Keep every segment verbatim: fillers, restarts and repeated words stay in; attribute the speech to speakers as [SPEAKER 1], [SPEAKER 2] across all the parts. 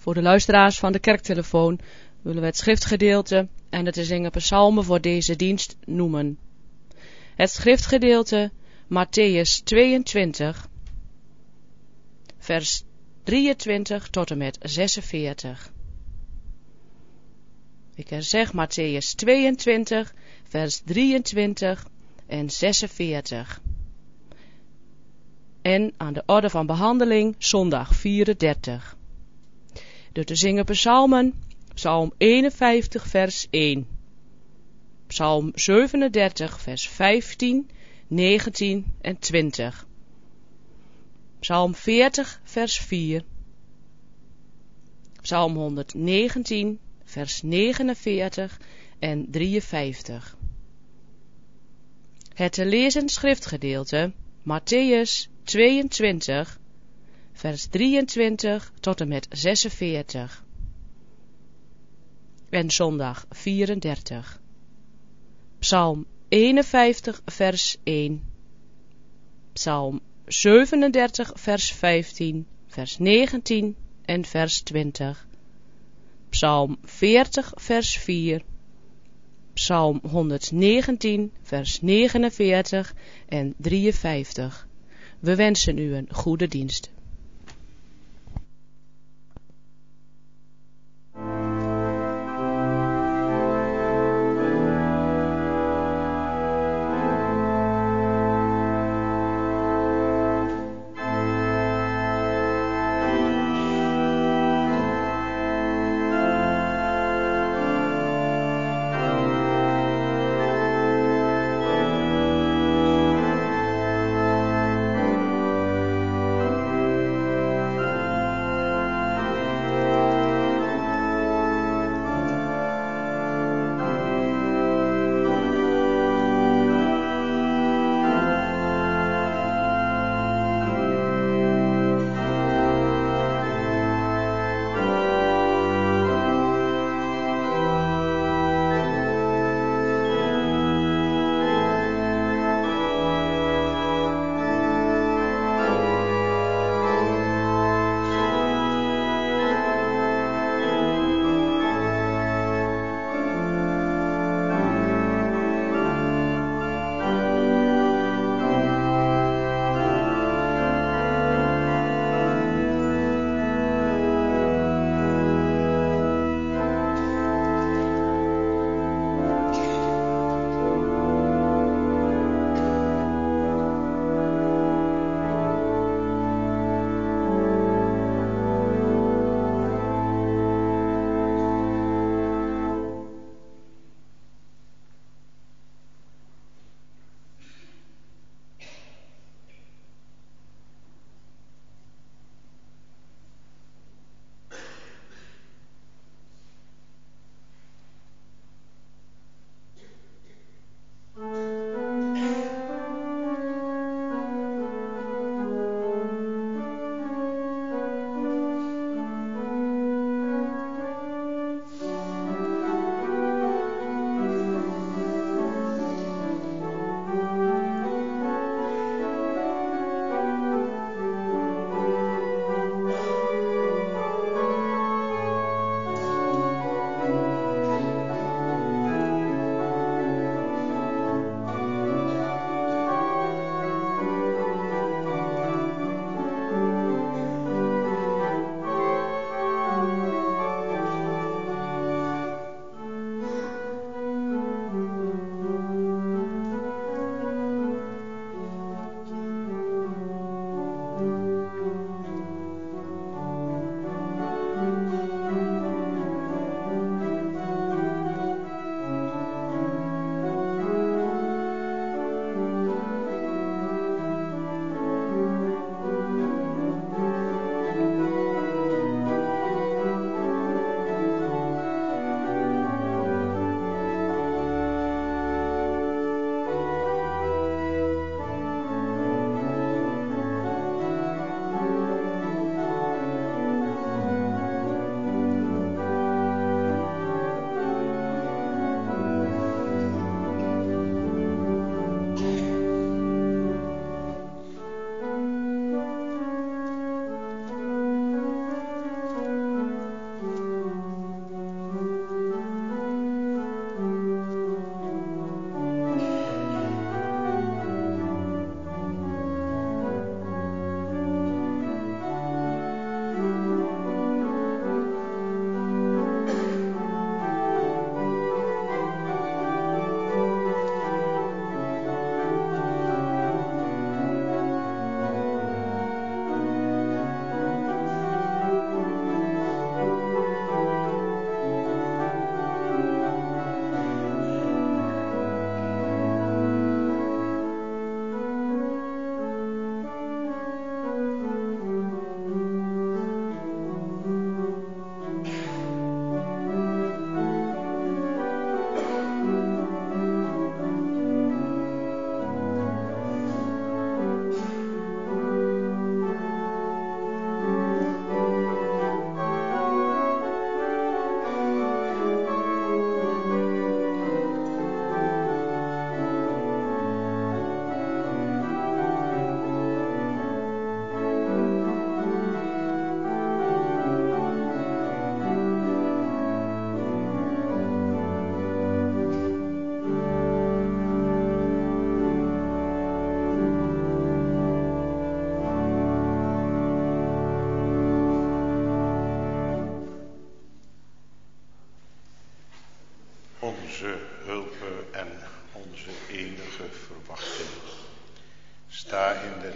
[SPEAKER 1] Voor de luisteraars van de kerktelefoon willen we het schriftgedeelte en de te zingen psalmen voor deze dienst noemen. Het schriftgedeelte Mattheüs tweeëntwintig, vers drieëntwintig tot en met zesenveertig. Ik herzeg Mattheüs tweeëntwintig, vers drieëntwintig en zesenveertig. En aan de orde van behandeling zondag vierendertig. De te zingen psalmen, psalm eenenvijftig vers één, psalm zevenendertig vers vijftien, negentien en twintig, psalm veertig vers vier, psalm honderdnegentien vers negenenveertig en drieënvijftig. Het te lezen schriftgedeelte Mattheüs tweeëntwintig, vers drieëntwintig tot en met zesenveertig. En zondag vierendertig. Psalm eenenvijftig vers één, psalm zevenendertig vers vijftien, vers negentien en vers twintig, psalm veertig vers vier, psalm honderdnegentien vers negenenveertig en drieënvijftig. We wensen u een goede dienst.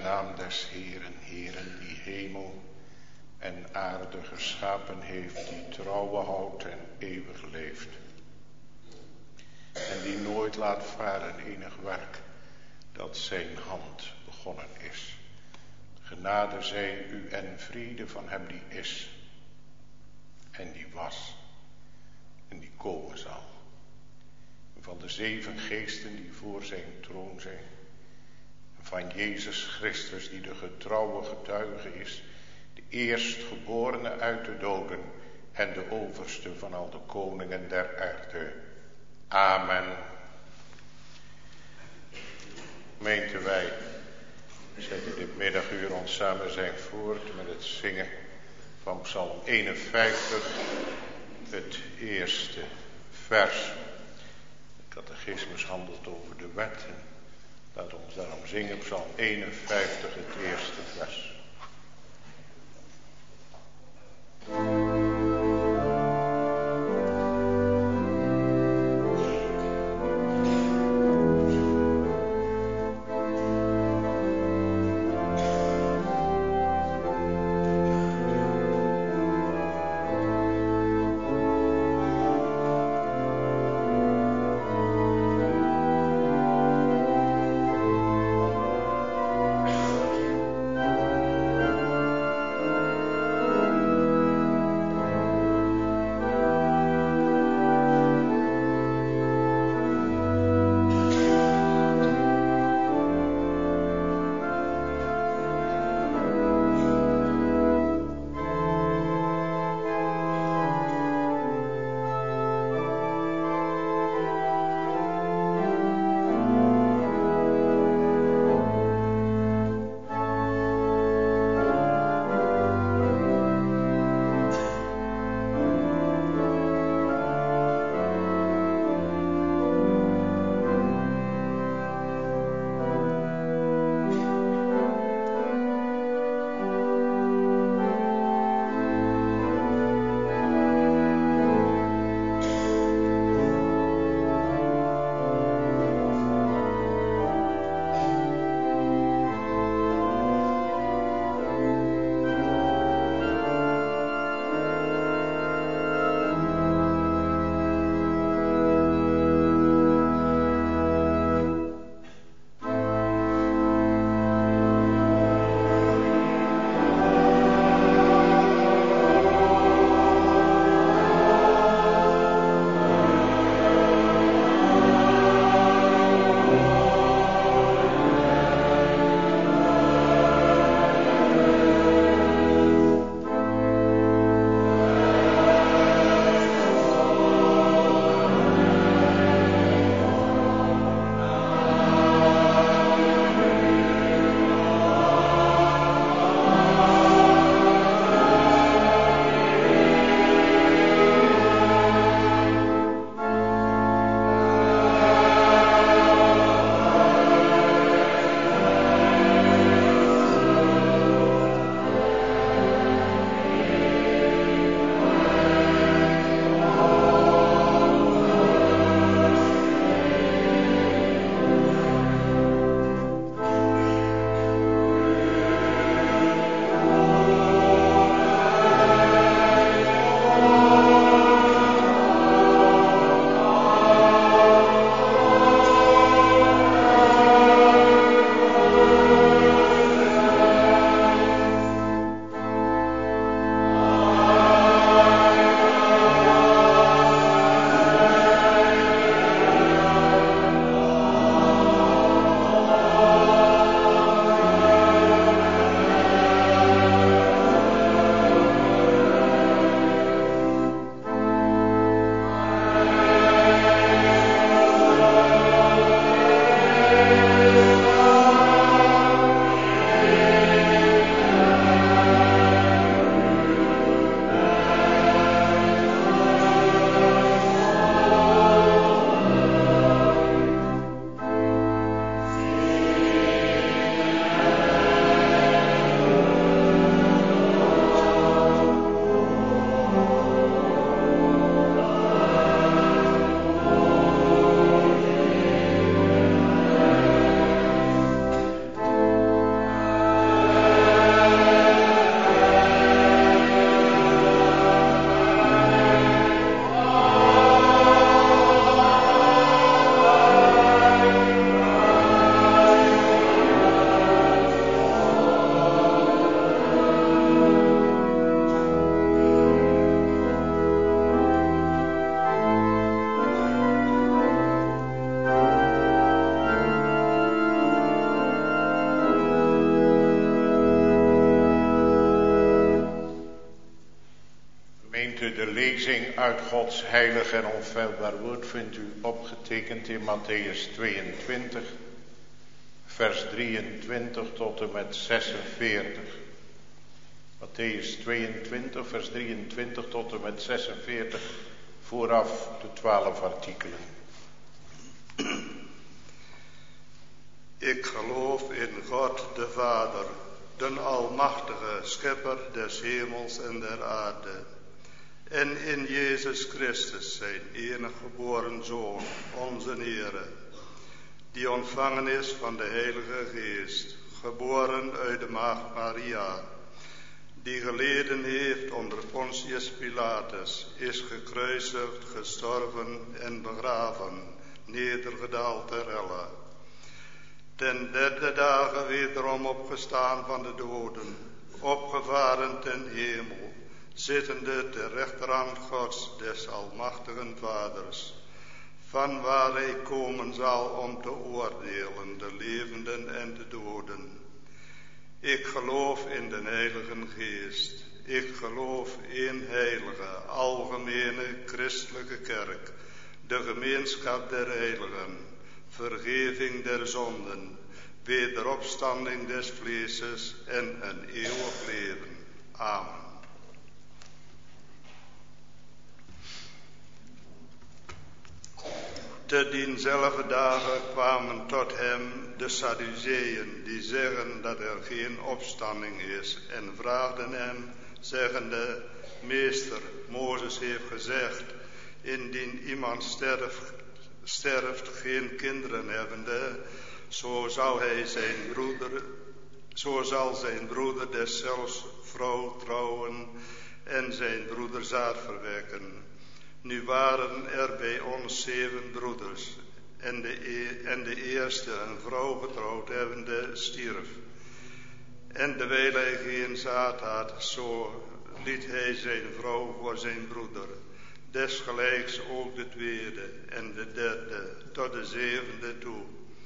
[SPEAKER 2] naam des Heeren, Heeren, die hemel en aarde geschapen heeft, die trouwe houdt en eeuwig leeft. En die nooit laat varen enig werk dat zijn hand begonnen is. Genade zij u en vrede van hem die is en die was en die komen zal. En van de zeven geesten die voor zijn troon zijn. En van Jezus Christus die de getrouwe getuige is, de eerstgeborene uit de doden en de overste van al de koningen der aarde. Amen. Gemeente, wij zetten dit middaguur ons samen zijn voort met het zingen van Psalm eenenvijftig, het eerste vers. De catechismus handelt over de wet. En laat ons daarom zingen, Psalm eenenvijftig, het eerste vers.
[SPEAKER 3] Thank
[SPEAKER 2] Gemeente, de lezing uit Gods heilig en onfeilbaar woord vindt u opgetekend in Mattheüs tweeëntwintig, vers drieëntwintig tot en met zesenveertig. Mattheüs tweeëntwintig, vers drieëntwintig tot en met zesenveertig, vooraf de twaalf artikelen.
[SPEAKER 3] Ik geloof in God de Vader, den almachtige schepper des hemels en der aarde, en in Jezus Christus, zijn enige geboren Zoon, onze Heere, die ontvangen is van de Heilige Geest, geboren uit de maagd Maria, die geleden heeft onder Pontius Pilatus, is gekruisigd, gestorven en begraven, nedergedaald ter helle. Ten derde dagen wederom opgestaan van de doden, opgevaren ten hemel, zittende ter rechterhand Gods des almachtigen Vaders, van waar hij komen zal om te oordelen de levenden en de doden. Ik geloof in de Heilige Geest. Ik geloof in heilige, algemene, christelijke kerk, de gemeenschap der heiligen, vergeving der zonden, wederopstanding des vleeses en een eeuwig leven. Amen. Te dienzelfde dagen kwamen tot hem de Sadduceeën, die zeggen dat er geen opstanding is, en vraagden hem, zeggende: Meester, Mozes heeft gezegd, indien iemand sterft, sterft geen kinderen hebbende, zo zal hij zijn broeder, zo zal zijn broeder deszelfs vrouw trouwen en zijn broeder zaad verwekken. Nu waren er bij ons zeven broeders, en de, e- en de eerste, een vrouw getrouwd hebbende, stierf. En terwijl hij geen zaad had, zo liet hij zijn vrouw voor zijn broeder. Desgelijks ook de tweede en de derde, tot de zevende toe.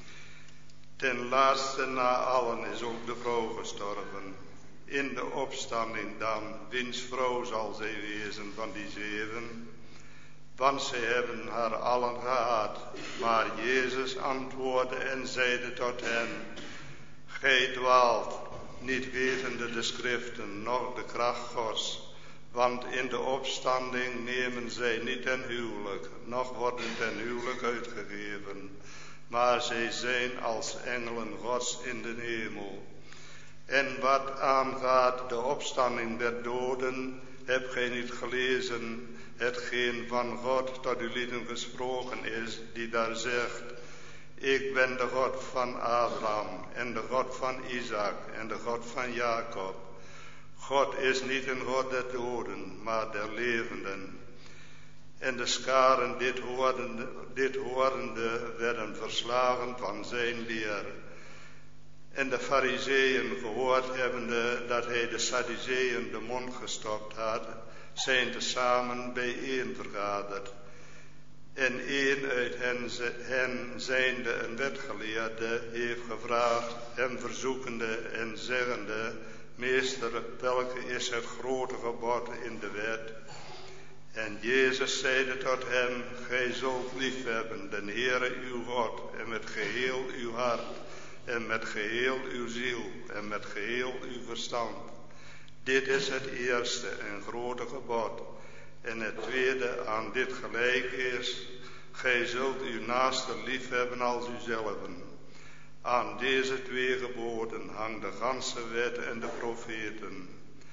[SPEAKER 3] Ten laatste na allen is ook de vrouw gestorven. In de opstanding dan, wiens vrouw zal zij wezen van die zeven? Want zij hebben haar allen gehaat. Maar Jezus antwoordde en zeide tot hen: Gij dwaalt, niet wetende de schriften, noch de kracht Gods. Want in de opstanding nemen zij niet ten huwelijk, noch worden ten huwelijk uitgegeven. Maar zij zijn als engelen Gods in de hemel. En wat aangaat de opstanding der doden, hebt gij niet gelezen hetgeen van God tot uw lieden gesproken is, die daar zegt: Ik ben de God van Abraham en de God van Isaac en de God van Jacob. God is niet een God der doden, maar der levenden. En de scharen dit horende, dit horende werden verslagen van zijn leer. En de Farizeeën gehoord hebbende dat hij de Sadduceeën de mond gestopt had, zijn tezamen bijeen vergaderd. En een uit hen, hen zijnde een wetgeleerde heeft gevraagd, hem verzoekende en zeggende: Meester, welke is het grote gebod in de wet? En Jezus zeide tot hem: Gij zult liefhebben den Heere uw God, en met geheel uw hart, en met geheel uw ziel, en met geheel uw verstand. Dit is het eerste en grote gebod. En het tweede aan dit gelijk is: Gij zult uw naaste liefhebben als uzelven. Aan deze twee geboden hangt de ganse wet en de profeten.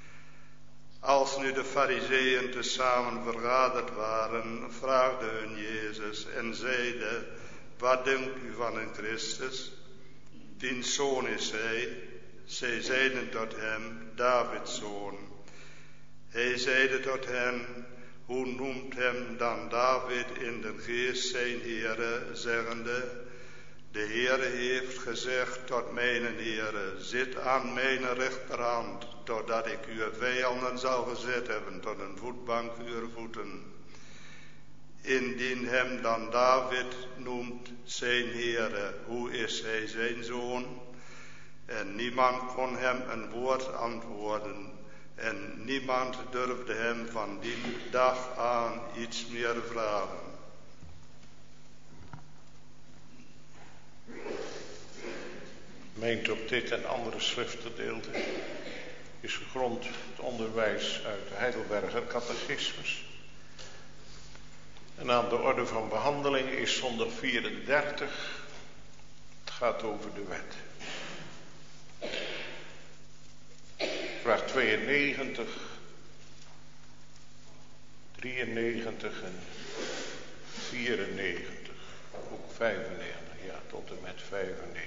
[SPEAKER 3] Als nu de Farizeeën tezamen vergaderd waren, vraagde hun Jezus en zeide: Wat denkt u van een Christus? Wiens zoon is hij? Zij zeiden tot hem: Davids zoon. Hij zeide tot hen: Hoe noemt hem dan David in de geest zijn Heere, zeggende: De Heere heeft gezegd tot mijn Heere: Zit aan mijn rechterhand, totdat ik uw vijanden zal gezet hebben tot een voetbank uw voeten. Indien hem dan David noemt zijn Heere, hoe is hij zijn zoon? En niemand kon hem een woord antwoorden. en niemand durfde hem van die dag aan iets meer vragen.
[SPEAKER 2] Meent op dit en andere schriftgedeelte is gegrond het onderwijs uit de Heidelberger Catechismus. En aan de orde van behandeling is zondag vierendertig. Het gaat over de wet. Vraag tweeënnegentig, drieënnegentig en vierennegentig. Ook vijfennegentig, ja, tot en met vijfennegentig.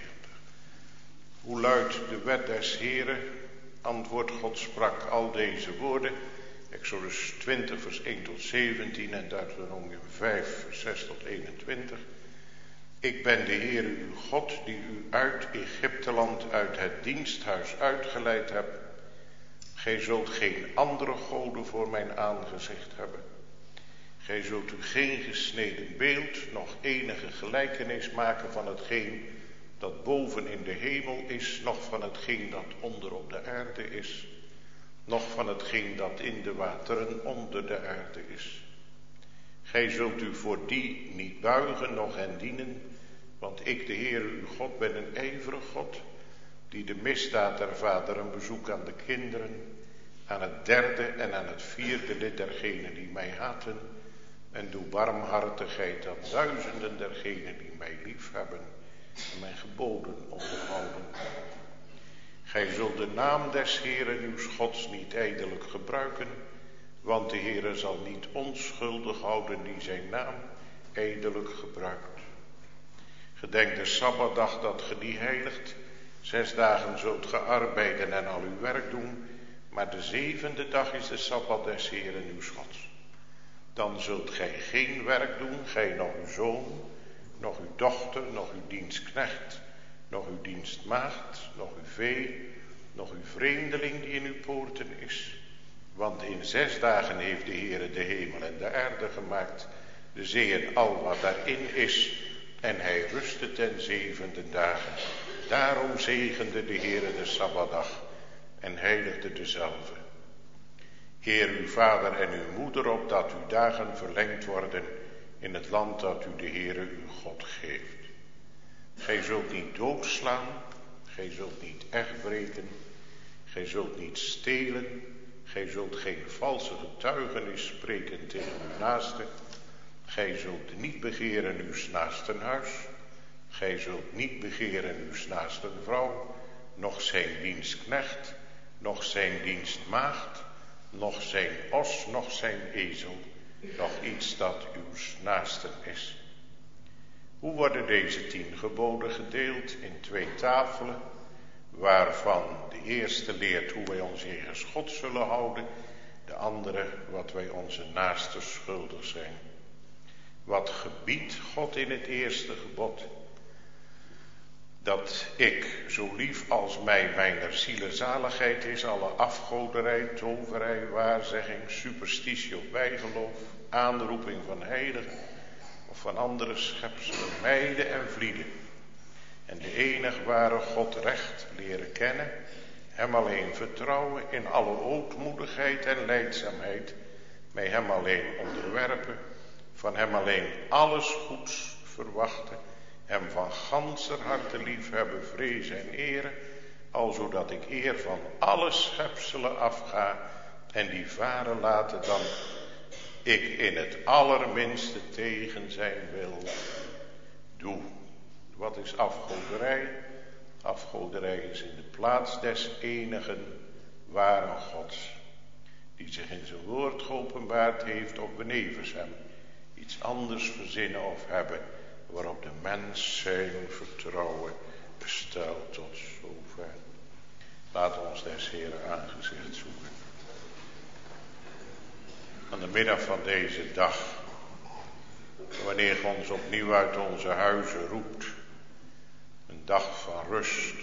[SPEAKER 2] Hoe luidt de wet des Heren? Antwoord God sprak al deze woorden. Exodus twintig vers één tot zeventien en Deuteronomium vijf vers zes tot eenentwintig. Ik ben de Heere uw God die u uit Egypteland uit het diensthuis uitgeleid heb. Gij zult geen andere goden voor mijn aangezicht hebben. Gij zult u geen gesneden beeld, nog enige gelijkenis maken van hetgeen dat boven in de hemel is, nog van hetgeen dat onder op de aarde is, nog van hetgeen dat in de wateren onder de aarde is. Gij zult u voor die niet buigen, noch hen dienen, want ik, de Heere uw God, ben een ijverig God, die de misdaad der vaderen bezoekt aan de kinderen, aan het derde en aan het vierde lid dergenen die mij haten, en doe barmhartigheid aan duizenden dergenen die mij lief hebben en mijn geboden onderhouden. Gij zult de naam des Heeren uws Gods niet ijdelijk gebruiken, want de Heere zal niet onschuldig houden die zijn naam ijdelijk gebruikt. Gedenk de Sabbatdag dat ge die heiligt. Zes dagen zult ge arbeiden en al uw werk doen, maar de zevende dag is de Sabbat des Heeren uws Gods. Dan zult gij geen werk doen, gij nog uw zoon, nog uw dochter, nog uw dienstknecht, nog uw dienstmaagd, nog uw vee, nog uw vreemdeling die in uw poorten is. Want in zes dagen heeft de Heere de hemel en de aarde gemaakt, de zee en al wat daarin is, en hij rustte ten zevende dagen. Daarom zegende de Heere de Sabbatdag en heiligde dezelve. Eer uw vader en uw moeder op, dat uw dagen verlengd worden in het land dat u de Heere uw God geeft. Gij zult niet doodslaan, gij zult niet echtbreken, gij zult niet stelen, gij zult geen valse getuigenis spreken tegen uw naaste, gij zult niet begeren uws naasten huis, gij zult niet begeren uws naasten vrouw, noch zijn dienstknecht, noch zijn dienstmaagd, noch zijn os, noch zijn ezel, nog iets dat uws naasten is. Hoe worden deze tien geboden gedeeld? In twee tafelen, waarvan de eerste leert hoe wij ons jegens God zullen houden, de andere wat wij onze naasten schuldig zijn. Wat gebiedt God in het eerste gebod? Dat ik, zo lief als mij mijner ziele zaligheid is, alle afgoderij, toverij, waarzegging, superstitie of bijgeloof, aanroeping van heiligen of van andere schepselen mijden en vlieden. En de enige ware God recht leren kennen, hem alleen vertrouwen in alle ootmoedigheid en lijdzaamheid, mij hem alleen onderwerpen, van hem alleen alles goeds verwachten, hem van ganser harte lief hebben, vrezen en eren, alzodat ik eer van alle schepselen afga en die varen laten dan ik in het allerminste tegen zijn wil doe. Wat is afgoderij? Afgoderij is in de plaats des enigen ware Gods, die zich in zijn woord geopenbaard heeft of benevens hem iets anders verzinnen of hebben, waarop de mens zijn vertrouwen bestelt tot zover. Laten we ons des Heeren aangezicht zoeken. Aan de middag van deze dag, wanneer ge ons opnieuw uit onze huizen roept, een dag van rust,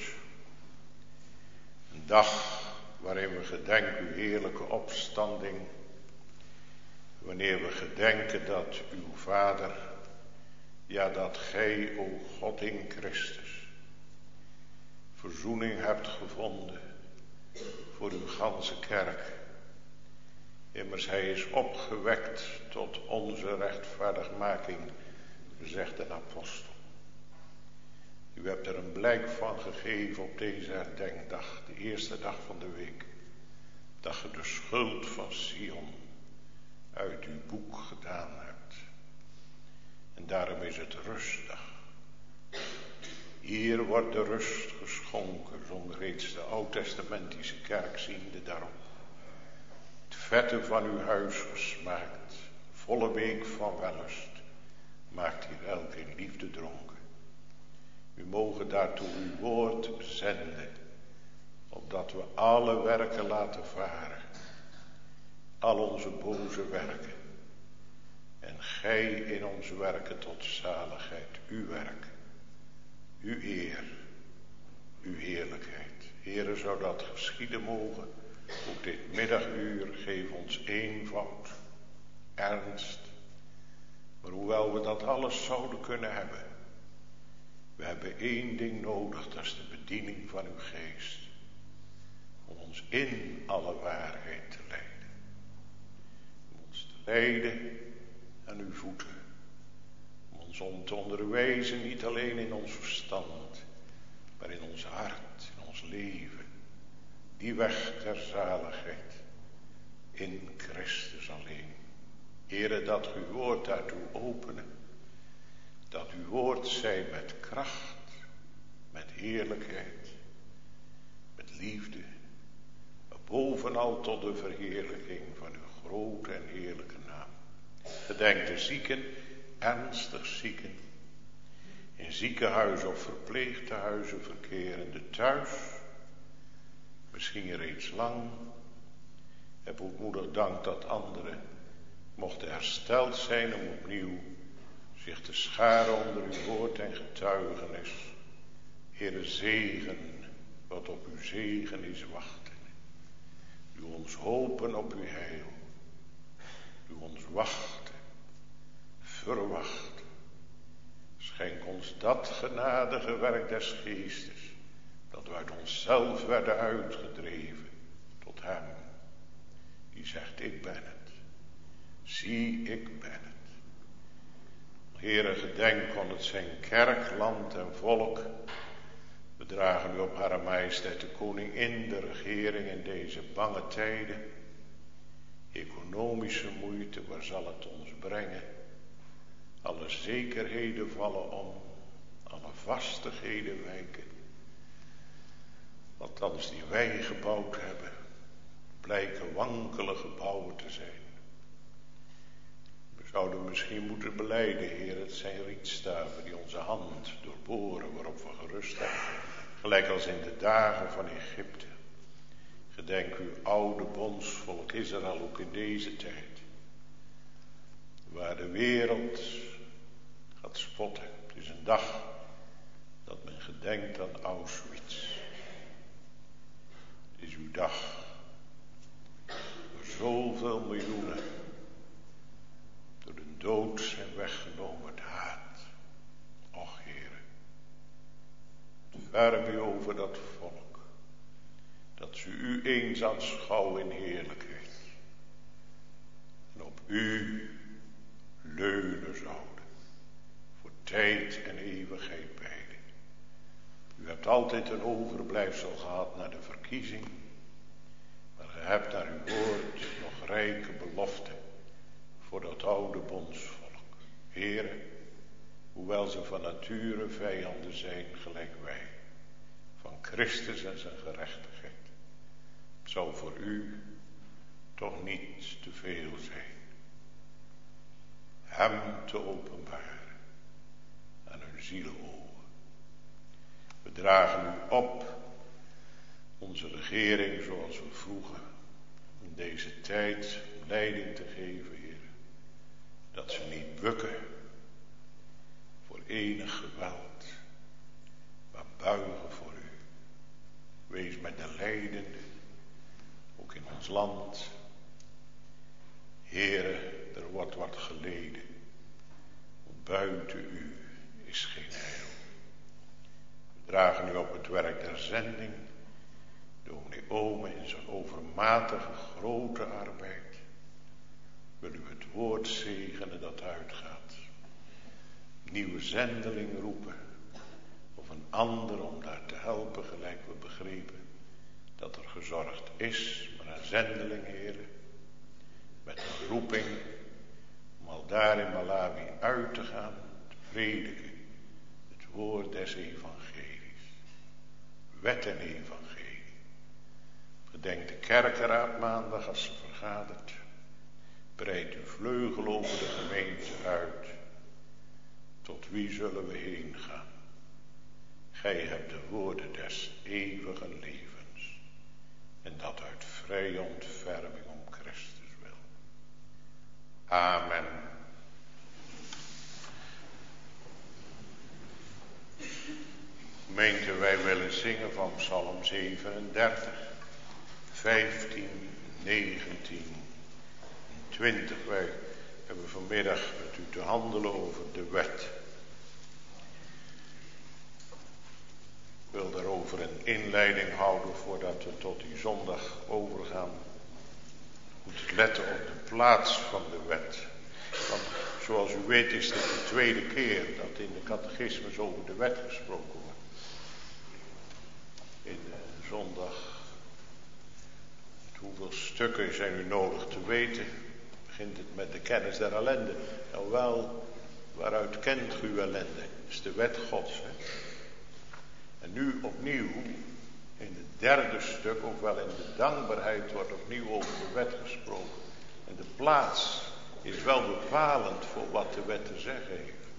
[SPEAKER 2] een dag waarin we gedenken uw heerlijke opstanding, wanneer we gedenken dat uw Vader, ja dat gij, o God in Christus, verzoening hebt gevonden voor uw ganse kerk Immers hij is opgewekt tot onze rechtvaardigmaking, zegt een apostel. U hebt er een blijk van gegeven op deze herdenkdag, de eerste dag van de week, dat je de schuld van Sion uit uw boek gedaan hebt. En daarom is het rustdag. Hier wordt de rust geschonken, zong reeds de oud-testamentische kerk ziende daarop. Het vette van uw huis gesmaakt, volle week van wellust, maakt hier elk in liefde dronken. U mogen daartoe uw woord zenden, opdat we alle werken laten varen, al onze boze werken, en gij in onze werken tot zaligheid, uw werk, uw eer, uw heerlijkheid. Heere, zou dat geschieden mogen, ook dit middaguur, geef ons eenvoud, ernst, maar hoewel we dat alles zouden kunnen hebben, we hebben één ding nodig, dat is de bediening van uw geest, om ons in alle waarheid te leiden, om ons te leiden aan uw voeten, om ons om te onderwijzen, niet alleen in ons verstand, maar in ons hart, in ons leven, die weg ter zaligheid, in Christus alleen. Heere, dat uw woord daartoe openen, dat uw woord zij met kracht, met heerlijkheid, met liefde, maar bovenal tot de verheerlijking van uw grote en heerlijke naam. Gedenk de zieken, ernstig zieken, in ziekenhuizen of verpleegtehuizen verkerende thuis, misschien reeds lang. Heb ootmoedig dank dat anderen mochten hersteld zijn om opnieuw zich te scharen onder uw woord en getuigenis. Heere, zegen wat op uw zegen is wachten. Doe ons hopen op uw heil. Doe ons wachten, verwachten. Schenk ons dat genadige werk des geestes, dat we uit onszelf werden uitgedreven tot hem, die zegt, ik ben het. Zie, ik ben het. Heere, gedenk van het zijn kerk, land en volk. We dragen u op Hare Majesteit de Koningin, de regering in deze bange tijden. Economische moeite, waar zal het ons brengen? Alle zekerheden vallen om, alle vastigheden wijken. Althans die wij gebouwd hebben, blijken wankele gebouwen te zijn. We zouden misschien moeten belijden, Heer, het zijn rietstaven die onze hand doorboren, waarop we gerust hebben. Gelijk als in de dagen van Egypte. Gedenk uw oude bondsvolk Israël ook in deze tijd. Waar de wereld gaat spotten. Het is een dag dat men gedenkt aan Auschwitz. Het is uw dag. Door zoveel miljoenen. Door de dood zijn weggenomen het haat. Och, Heere. Verb u over dat volk. Dat ze u eens aanschouwen in heerlijkheid. En op u leunen zouden. Voor tijd en eeuwigheid beide. U hebt altijd een overblijfsel gehad naar de verkiezing. Maar ge hebt naar uw woord nog rijke beloften. Voor dat oude bondsvolk. Heere, hoewel ze van nature vijanden zijn gelijk wij. Van Christus en zijn gerechtigheid. Het zal voor u toch niet te veel zijn. Hem te openbaren aan hun zielenogen. We dragen u op, onze regering zoals we vroegen, in deze tijd leiding te geven, Heer. Dat ze niet bukken voor enig geweld, maar buigen voor u. Wees met de lijdenden, ook in ons land. Heere, er wordt wat geleden. Buiten u is geen heil. We dragen u op het werk der zending. Dominee Ome in zijn overmatige grote arbeid. woord zegenen dat uitgaat. Nieuwe zendeling roepen. Of een ander om daar te helpen, gelijk we begrepen. Dat er gezorgd is, maar een zendeling, heren. Met een roeping om al daar in Malawi uit te gaan. Te prediken. Het woord des evangelies. Wet en evangelie. Gedenk de kerkenraad maandag als ze vergadert. Breid uw vleugel over de gemeente uit. Tot wie zullen we heen gaan? Gij hebt de woorden des eeuwige levens. En dat uit vrije ontferming om Christus wil. Amen. Gemeente, wij willen zingen van Psalm zevenendertig, vijftien, negentien, twintig. Wij hebben vanmiddag met u te handelen over de wet. Ik wil daarover een inleiding houden voordat we tot die zondag overgaan. Moet letten op de plaats van de wet. Want zoals u weet is dit de tweede keer dat in de catechismus over de wet gesproken wordt. In de zondag, hoeveel stukken zijn u nodig te weten? Begint het met de kennis der ellende. Nou wel, waaruit kent u ellende? Dat is de wet Gods. Hè? En nu opnieuw, in het derde stuk, ook wel in de dankbaarheid, wordt opnieuw over de wet gesproken. En de plaats is wel bepalend voor wat de wet te zeggen heeft.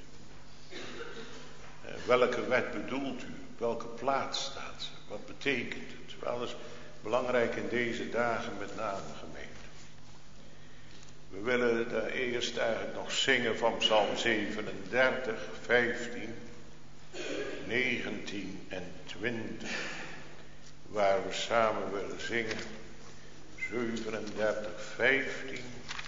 [SPEAKER 2] En welke wet bedoelt u? Op welke plaats staat ze? Wat betekent het? Wel, dat is belangrijk in deze dagen, met name, gemeente. We willen daar eerst eigenlijk nog zingen van Psalm zevenendertig, vijftien, negentien en twintig. Waar we samen willen zingen. zevenendertig, vijftien.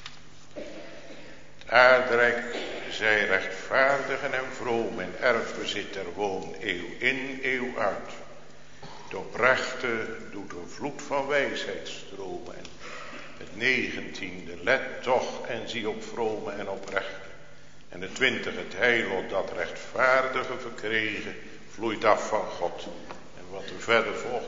[SPEAKER 2] Het aardrijk zij rechtvaardigen en vroom en erfbezit er woon eeuw in, eeuw uit. De oprechte doet een vloed van wijsheid stromen. En het negentiende, let toch en zie op vrome en oprechte. En de twintig, het heil op dat rechtvaardige verkregen, vloeit af van God. En wat er verder volgt.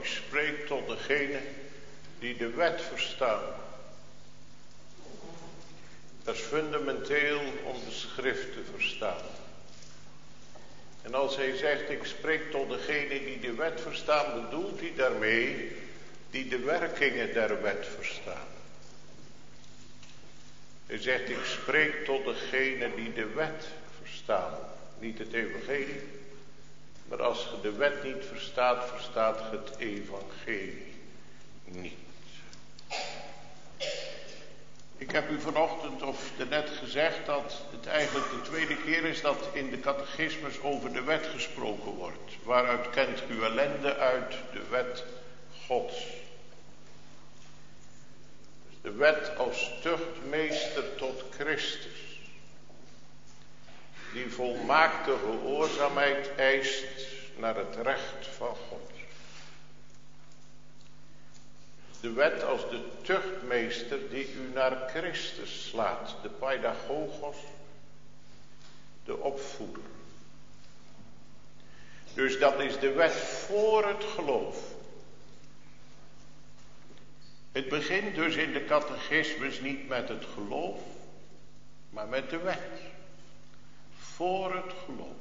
[SPEAKER 2] spreek tot degene die de wet verstaan. Dat is fundamenteel om de schrift te verstaan. En als hij zegt, ik spreek tot degene die de wet verstaan, bedoelt hij daarmee die de werkingen der wet verstaan. Hij zegt, ik spreek tot degene die de wet verstaan. Niet het evangelie, maar als je de wet niet verstaat, verstaat je het evangelie niet. Ik heb u vanochtend of net gezegd dat het eigenlijk de tweede keer is dat in de catechismus over de wet gesproken wordt. Waaruit kent u ellende? Uit de wet Gods. Dus de wet als tuchtmeester tot Christus. Die volmaakte gehoorzaamheid eist naar het recht van God. De wet als de tuchtmeester die u naar Christus slaat. De paidagogos, de opvoeder. Dus dat is de wet voor het geloof. Het begint dus in de catechismus niet met het geloof, maar met de wet. Voor het geloof.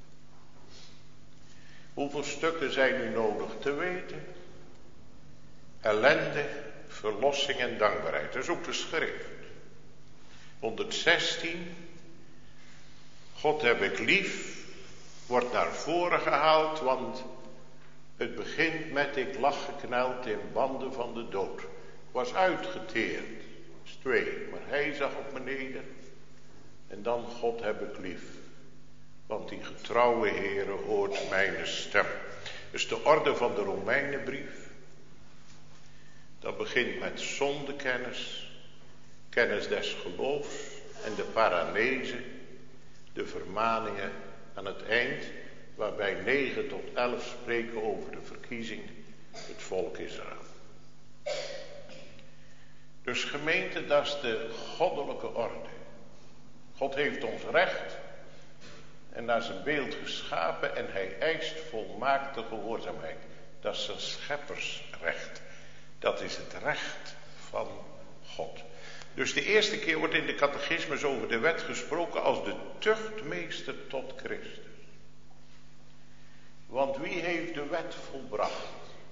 [SPEAKER 2] Hoeveel stukken zijn nu nodig te weten? Ellende, verlossing en dankbaarheid. Dat is ook de schrift. honderdzestien. God heb ik lief. Wordt naar voren gehaald. Want het begint met ik lag gekneld in banden van de dood. Ik was uitgeteerd. Dat is twee. Maar hij zag op me neder. En dan God heb ik lief. Want die getrouwe Heere hoort mijn stem. Dus de orde van de Romeinenbrief. Dat begint met zondekennis, kennis des geloofs en de paranese, de vermaningen aan het eind, waarbij negen tot elf spreken over de verkiezing, het volk Israël. Dus gemeente, dat is de goddelijke orde. God heeft ons recht en naar zijn beeld geschapen en hij eist volmaakte gehoorzaamheid. Dat is zijn scheppersrecht. Dat is het recht van God. Dus de eerste keer wordt in de catechismus over de wet gesproken als de tuchtmeester tot Christus. Want wie heeft de wet volbracht?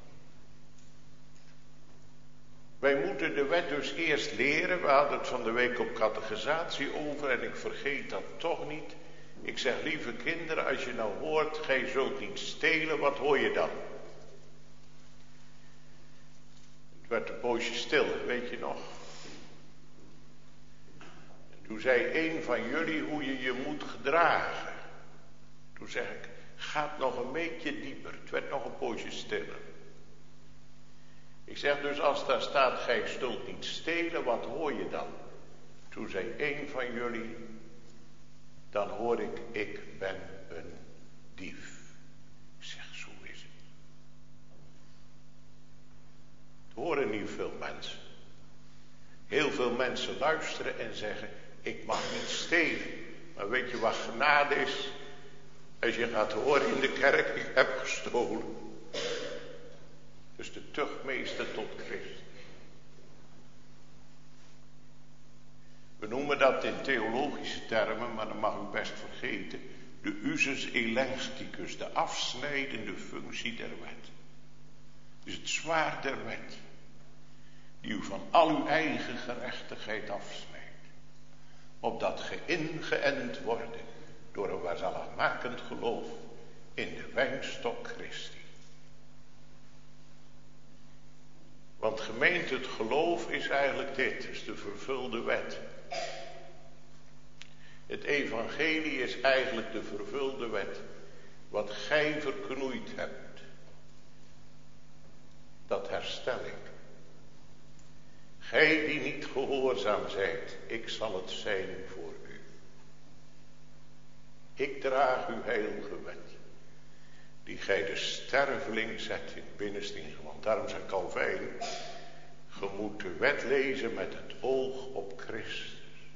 [SPEAKER 2] Wij moeten de wet dus eerst leren. We hadden het van de week op catechisatie over en ik vergeet dat toch niet. Ik zeg, lieve kinderen, als je nou hoort, gij zult niet stelen, wat hoor je dan? Het werd een poosje stil, weet je nog? En toen zei een van jullie hoe je je moet gedragen. Toen zeg ik, gaat nog een beetje dieper. Het werd nog een poosje stiller. Ik zeg dus, als daar staat, gij zult niet stelen, wat hoor je dan? Toen zei een van jullie, dan hoor ik, ik ben een dief. Ik zeg, zo is het. Het horen niet veel mensen. Heel veel mensen luisteren en zeggen, ik mag niet stelen. Maar weet je wat genade is? Als je gaat horen in de kerk, ik heb gestolen. Dus de tuchtmeester tot Christus. We noemen dat in theologische termen, maar dat mag u best vergeten. De usus elenchticus, de afsnijdende functie der wet. Dus het zwaard der wet. Die u van al uw eigen gerechtigheid afsnijdt. Opdat ge ingeënt worden door een waarzaligmakend geloof in de wijnstok Christi. Want gemeente, het geloof is eigenlijk dit, is de vervulde wet. Het evangelie is eigenlijk de vervulde wet. Wat gij verknoeid hebt, dat herstel ik. Gij die niet gehoorzaam zijt, ik zal het zijn voor u. Ik draag uw heilige wet, die gij de sterveling zet in het binnenste in. Want daarom zei Calvijn, ge moet de wet lezen met het oog op Christus.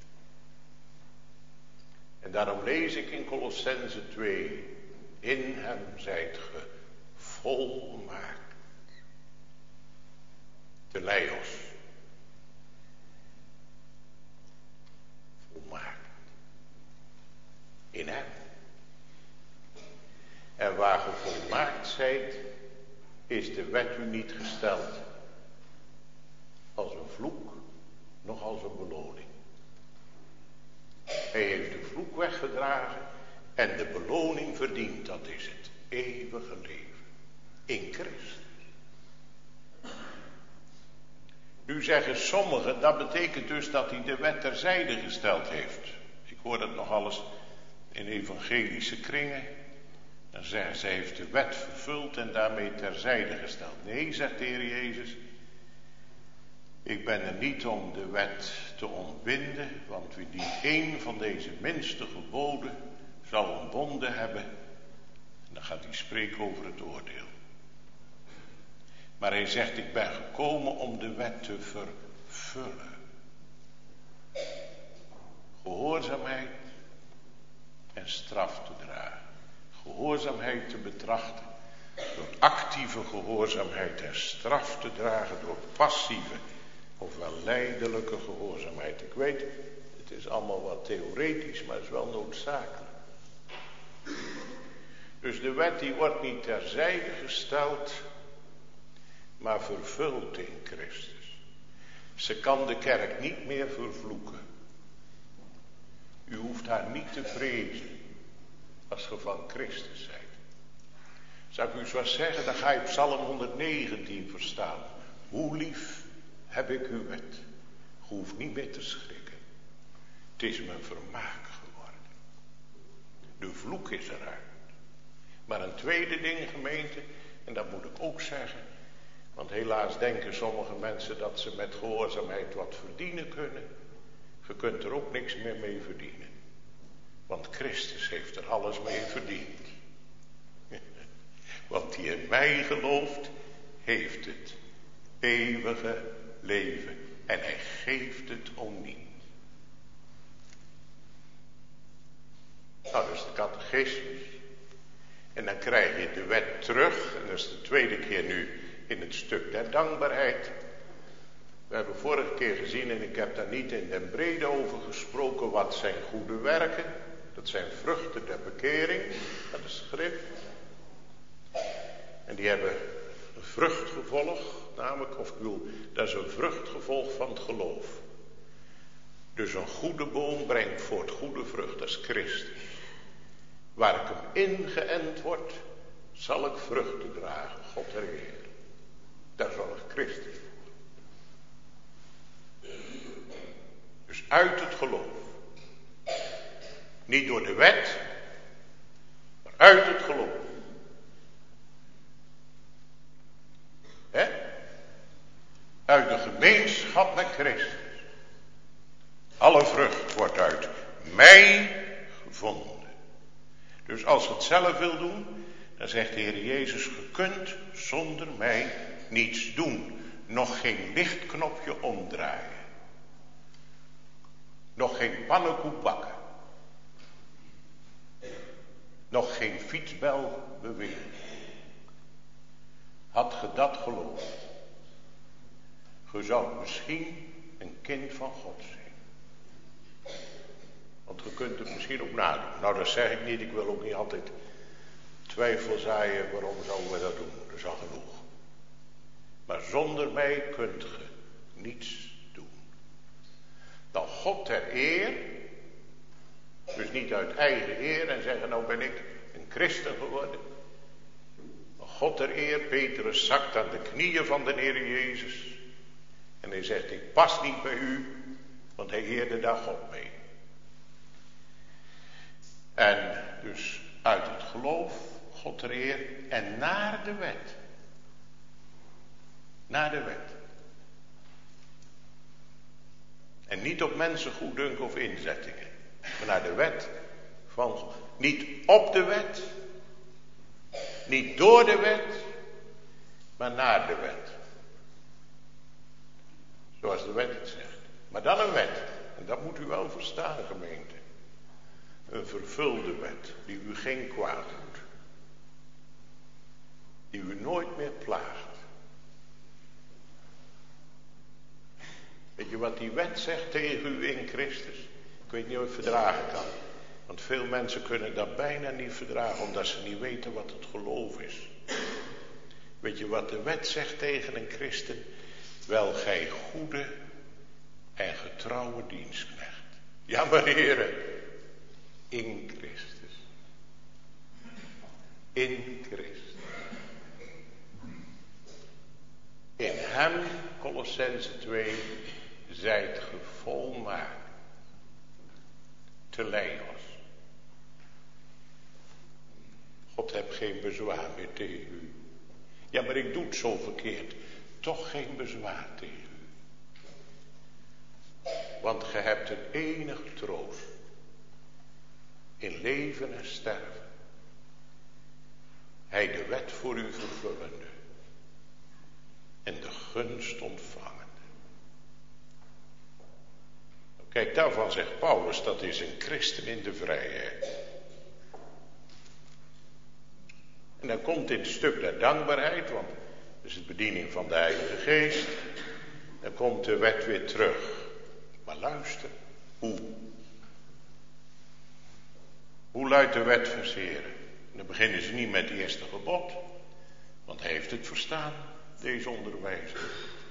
[SPEAKER 2] En daarom lees ik in Colossense twee, in hem zijt ge volmaakt. teleios. Volmaakt. In hem. En waar ge volmaakt zijt, is de wet u niet gesteld als een vloek, nog als een beloning. Hij heeft de vloek weggedragen en de beloning verdiend, dat is het eeuwige leven in Christus. Nu zeggen sommigen, dat betekent dus dat hij de wet terzijde gesteld heeft. Ik hoor dat nog alles in evangelische kringen. Dan zeggen ze, hij heeft de wet vervuld en daarmee terzijde gesteld. Nee, zegt de Heer Jezus, ik ben er niet om de wet te ontbinden, want wie die één van deze minste geboden zal ontbonden hebben, en dan gaat hij spreken over het oordeel. Maar hij zegt, ik ben gekomen om de wet te vervullen. Gehoorzaamheid en straf te dragen. Gehoorzaamheid te betrachten door actieve gehoorzaamheid en straf te dragen door passieve ofwel lijdelijke gehoorzaamheid. Ik weet, het is allemaal wat theoretisch, maar het is wel noodzakelijk. Dus de wet die wordt niet terzijde gesteld, maar vervuld in Christus. Ze kan de kerk niet meer vervloeken. U hoeft haar niet te vrezen als ge van Christus zijt. Zou ik u zo zeggen, dan ga je Psalm honderdnegentien verstaan. Hoe lief heb ik uw wet. Je hoeft niet meer te schrikken. Het is mijn vermaak geworden. De vloek is eruit. Maar een tweede ding, gemeente, en dat moet ik ook zeggen, want helaas denken sommige mensen dat ze met gehoorzaamheid wat verdienen kunnen. Je kunt er ook niks meer mee verdienen. Want Christus heeft er alles mee verdiend. Want die in mij gelooft, heeft het eeuwige leven. En hij geeft het om niet. Nou, dat is de catechismus. En dan krijg je de wet terug. En dat is de tweede keer nu in het stuk der dankbaarheid. We hebben vorige keer gezien, en ik heb daar niet in den brede over gesproken, wat zijn goede werken. Dat zijn vruchten der bekering, dat is schrift. En die hebben een vruchtgevolg, namelijk, of ik bedoel, dat is een vruchtgevolg van het geloof. Dus een goede boom brengt voort goede vrucht, dat is Christus. Waar ik hem ingeënt word, zal ik vruchten dragen, God der Heer. Daar zorgt Christus voor. Dus uit het geloof. Niet door de wet, maar uit het geloof. Hè? Uit de gemeenschap met Christus. Alle vrucht wordt uit mij gevonden. Dus als je het zelf wil doen, dan zegt de Heer Jezus, je kunt zonder mij niets doen. Nog geen lichtknopje omdraaien. Nog geen pannenkoek bakken. Nog geen fietsbel bewegen. Had ge dat geloofd, ge zou misschien een kind van God zijn. Want je kunt het misschien ook nadoen. Nou, dat zeg ik niet. Ik wil ook niet altijd twijfel zaaien. Waarom zouden we dat doen? Dat is al genoeg. Maar zonder mij kunt je niets doen. Dan God ter eer. Dus niet uit eigen eer en zeggen, nou ben ik een christen geworden. Maar God ter eer. Petrus zakt aan de knieën van de Heer Jezus. En hij zegt, ik pas niet bij u. Want hij eerde daar God mee. En dus uit het geloof, God ter eer, en naar de wet. Naar de wet. En niet op mensen goeddunken of inzettingen. Maar naar de wet van God. Niet op de wet. Niet door de wet. Maar naar de wet. Zoals de wet het zegt. Maar dan een wet. En dat moet u wel verstaan, gemeente. Een vervulde wet, die u geen kwaad doet. Die u nooit meer plaagt. Weet je wat die wet zegt tegen u in Christus? Ik weet niet of je het verdragen kan. Want veel mensen kunnen dat bijna niet verdragen, omdat ze niet weten wat het geloof is. Weet je wat de wet zegt tegen een christen? Wel, gij goede en getrouwe dienstknecht. Ja, maar heren, in Christus. In Christus. In hem, Colossenzen twee, zijt ge volmaakt. Teleios. God hebt geen bezwaar meer tegen u. Ja, maar ik doe het zo verkeerd. Toch geen bezwaar tegen u. Want ge hebt een enige troost. In leven en sterven. Hij de wet voor u vervullende. En de gunst ontvangende. Kijk, daarvan zegt Paulus, dat is een christen in de vrijheid. En dan komt dit stuk der dankbaarheid, want dat is de bediening van de Heilige Geest. Dan komt de wet weer terug. Maar luister, hoe? Hoe luidt de wet verseren? Dan beginnen ze niet met het eerste gebod, want hij heeft het verstaan, deze onderwijzer.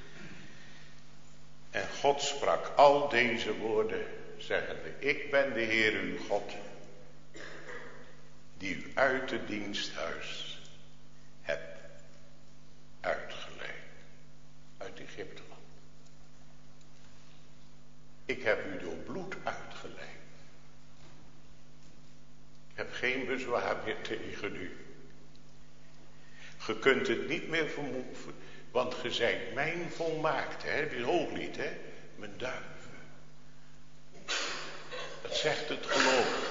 [SPEAKER 2] En God sprak al deze woorden, zeggende, ik ben de Heer uw God, die u uit het diensthuis heb uitgeleid, uit Egypte land. Ik heb u door bloed uitgeleid. Ik heb geen bezwaar meer tegen u. Je kunt het niet meer vermoeden, want ge zijt mijn volmaakte, hè, dit hooglied, hè, mijn duiven. Dat zegt het geloof.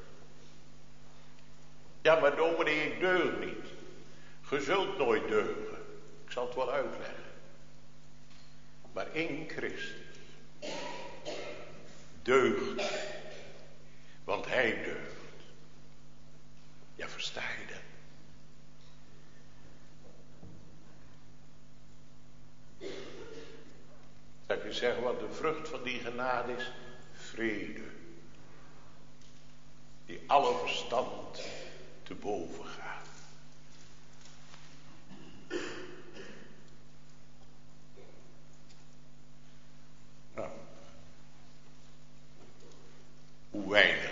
[SPEAKER 2] Ja, maar dominee, ik deug niet. Ge zult nooit deugen. Ik zal het wel uitleggen. Maar in Christus deugt. Want hij deugt. Ja, versta je dat? Zal ik je zeggen wat de vrucht van die genade is? Vrede. Die alle verstand te boven gaat. Nou. Hoe weinig.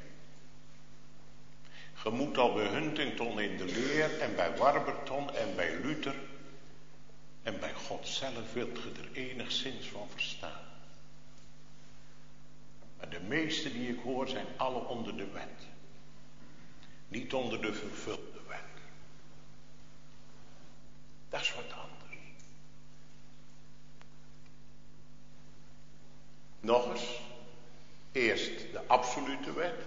[SPEAKER 2] Je moet al bij Huntington in de leer en bij Warburton en bij Luther en bij God zelf wilt je er enigszins van verstaan. Maar de meeste die ik hoor zijn alle onder de wet. Niet onder de vervulde wet. Dat is wat anders. Nog eens. Eerst de absolute wet.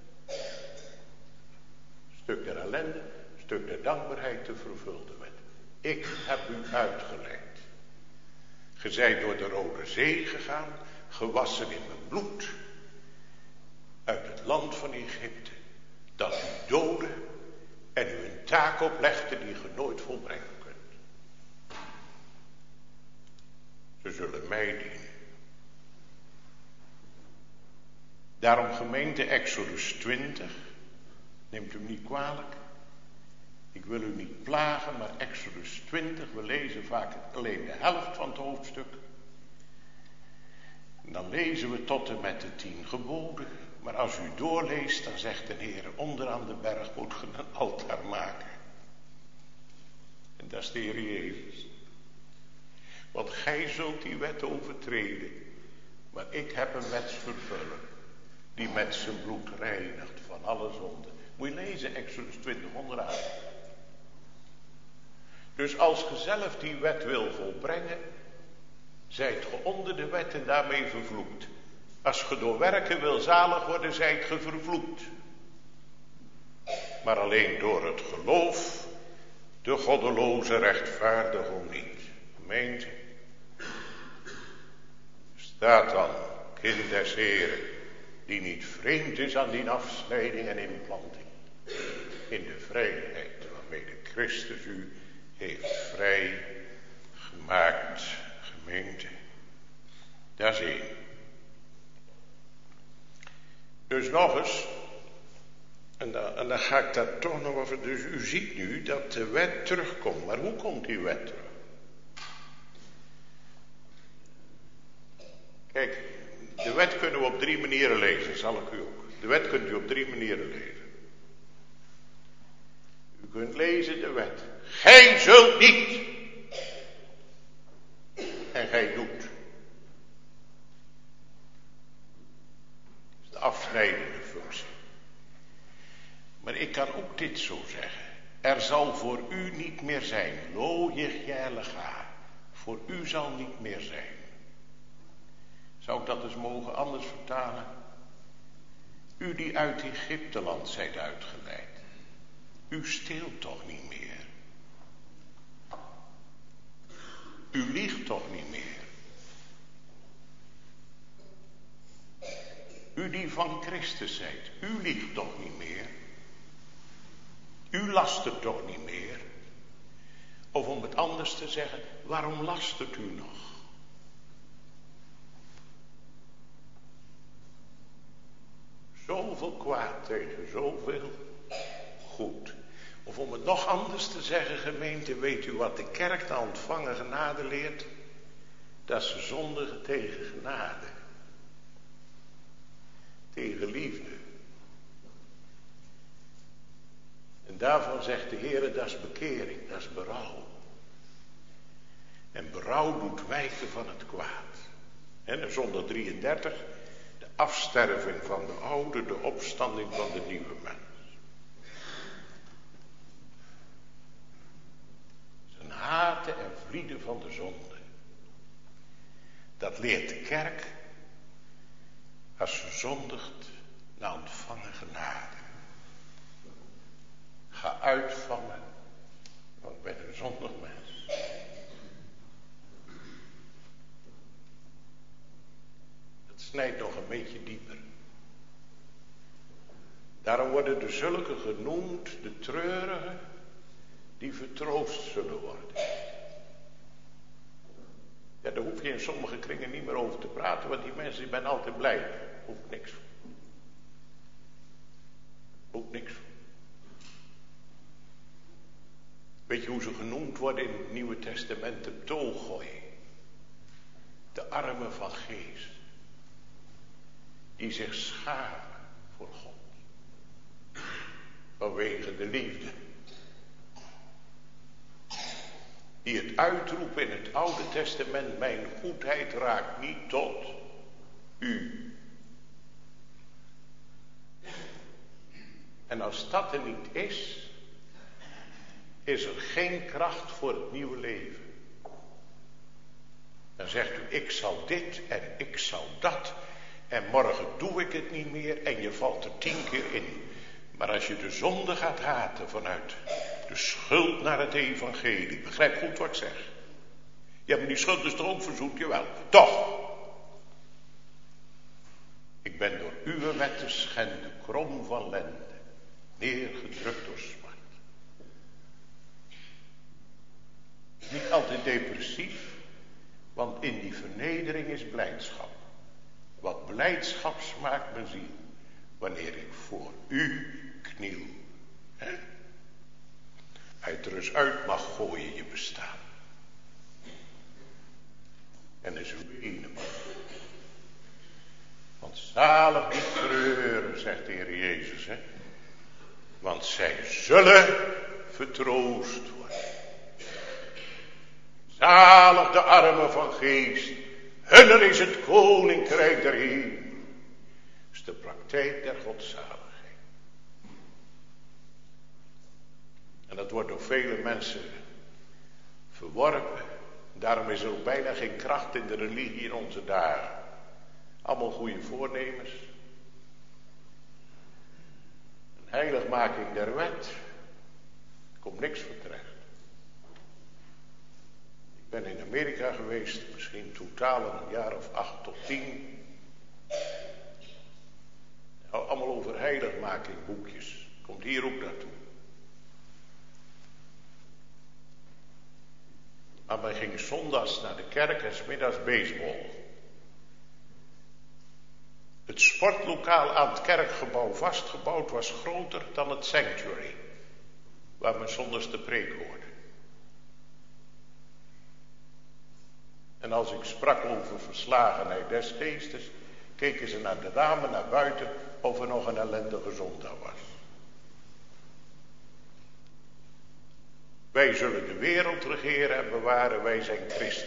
[SPEAKER 2] Stuk der ellende. Stuk der dankbaarheid, de vervulde wet. Ik heb u uitgeleid. Ge zijt door de Rode Zee gegaan. Gewassen in mijn bloed. Uit het land van Egypte. Dat u doodde. En u een taak oplegde die je nooit volbrengen kunt. Ze zullen mij dienen. Daarom gemeente Exodus twintig. Neemt u me niet kwalijk. Ik wil u niet plagen, maar Exodus twintig, we lezen vaak alleen de helft van het hoofdstuk. En dan lezen we tot en met de tien geboden. Maar als u doorleest, dan zegt de Heer, onderaan de berg moet je een altaar maken. En dat is de Heer Jezus. Want gij zult die wet overtreden. Maar ik heb een wetsvervuller, die met zijn bloed reinigt van alle zonde. Moet je lezen, Exodus twintig, onderaan. Dus als je zelf die wet wil volbrengen, zijt je onder de wet en daarmee vervloekt. Als je door werken wil zalig worden, zijt je vervloekt. Maar alleen door het geloof, de goddeloze rechtvaardigen niet. Gemeente, staat dan, kind des Heren, die niet vreemd is aan die afsnijding en implanting. In de vrijheid waarmee de Christus u heeft vrij gemaakt, gemeente. Dat is één. Dus nog eens, en dan, en dan ga ik daar toch nog over. Dus u ziet nu dat de wet terugkomt. Maar hoe komt die wet terug? Kijk, de wet kunnen we op drie manieren lezen, zal ik u ook. De wet kunt u op drie manieren lezen. U kunt lezen de wet. Gij zult niet. En gij doet. Dat is de afsnijdende functie. Maar ik kan ook dit zo zeggen. Er zal voor u niet meer zijn. Lo Jechjelecha. Voor u zal niet meer zijn. Zou ik dat eens mogen anders vertalen? U die uit Egypteland zijt uitgeleid. U steelt toch niet meer? U liegt toch niet meer? U die van Christus zijt, u liegt toch niet meer? U lastert toch niet meer? Of om het anders te zeggen, waarom lastert u nog? Zoveel kwaad tegen zoveel goed. Of om het nog anders te zeggen, gemeente, weet u wat de kerk na ontvangen genade leert? Dat ze zondigen tegen genade. Tegen liefde. En daarvan zegt de Heer, dat is bekering, dat is berouw. En berouw doet wijken van het kwaad. En in zondag drieëndertig, de afsterving van de oude, de opstanding van de nieuwe mens. Zijn haten en vlieden van de zonde. Dat leert de kerk als ze zondigt na ontvangen genade. Ga uit van me, want ik ben een zondig mens. Dat snijdt nog een beetje dieper. Daarom worden de zulke genoemd, de treurigen, die vertroost zullen worden. Ja, daar hoef je in sommige kringen niet meer over te praten, want die mensen die zijn altijd blij. Hoeft niks voor. Hoeft niks voor. Weet je hoe ze genoemd worden in het Nieuwe Testament? De ptolgoi. De armen van geest. Die zich schamen voor God. Vanwege de liefde. Die het uitroepen in het Oude Testament. Mijn goedheid raakt niet tot u. En als dat er niet is, is er geen kracht voor het nieuwe leven. Dan zegt u, ik zal dit en ik zal dat. En morgen doe ik het niet meer en je valt er tien keer in. Maar als je de zonde gaat haten vanuit de schuld naar het evangelie. Begrijp goed wat ik zeg. Ja, maar die schuld is toch ook verzoend? Jawel, toch. Ik ben door uw wet te schenden, krom van lende, neergedrukt door smart. Niet altijd depressief, want in die vernedering is blijdschap. Wat blijdschap smaakt mijn ziel, wanneer ik voor u kniel. He? Uit er eens uit mag gooien je bestaan. En is uw ene man. Want zalig die treuren, zegt de Heer Jezus. Hè? Want zij zullen vertroost worden. Zalig de armen van geest. Hunner is het koninkrijk der Heer. Dat is de praktijk der godzaligheid. En dat wordt door vele mensen verworpen. Daarom is er ook bijna geen kracht in de religie in onze dagen. Allemaal goede voornemens. Een heiligmaking der wet. Er komt niks voor terecht. Ik ben in Amerika geweest, misschien totaal een jaar of acht tot tien. Allemaal over heiligmaking boekjes. Komt hier ook naartoe. Maar men ging zondags naar de kerk en 's middags baseball. Het sportlokaal aan het kerkgebouw vastgebouwd was groter dan het sanctuary, waar men zondags de preek hoorde. En als ik sprak over verslagenheid des geestes, keken ze naar de ramen naar buiten of er nog een ellendige zondag was. Wij zullen de wereld regeren en bewaren, wij zijn christen.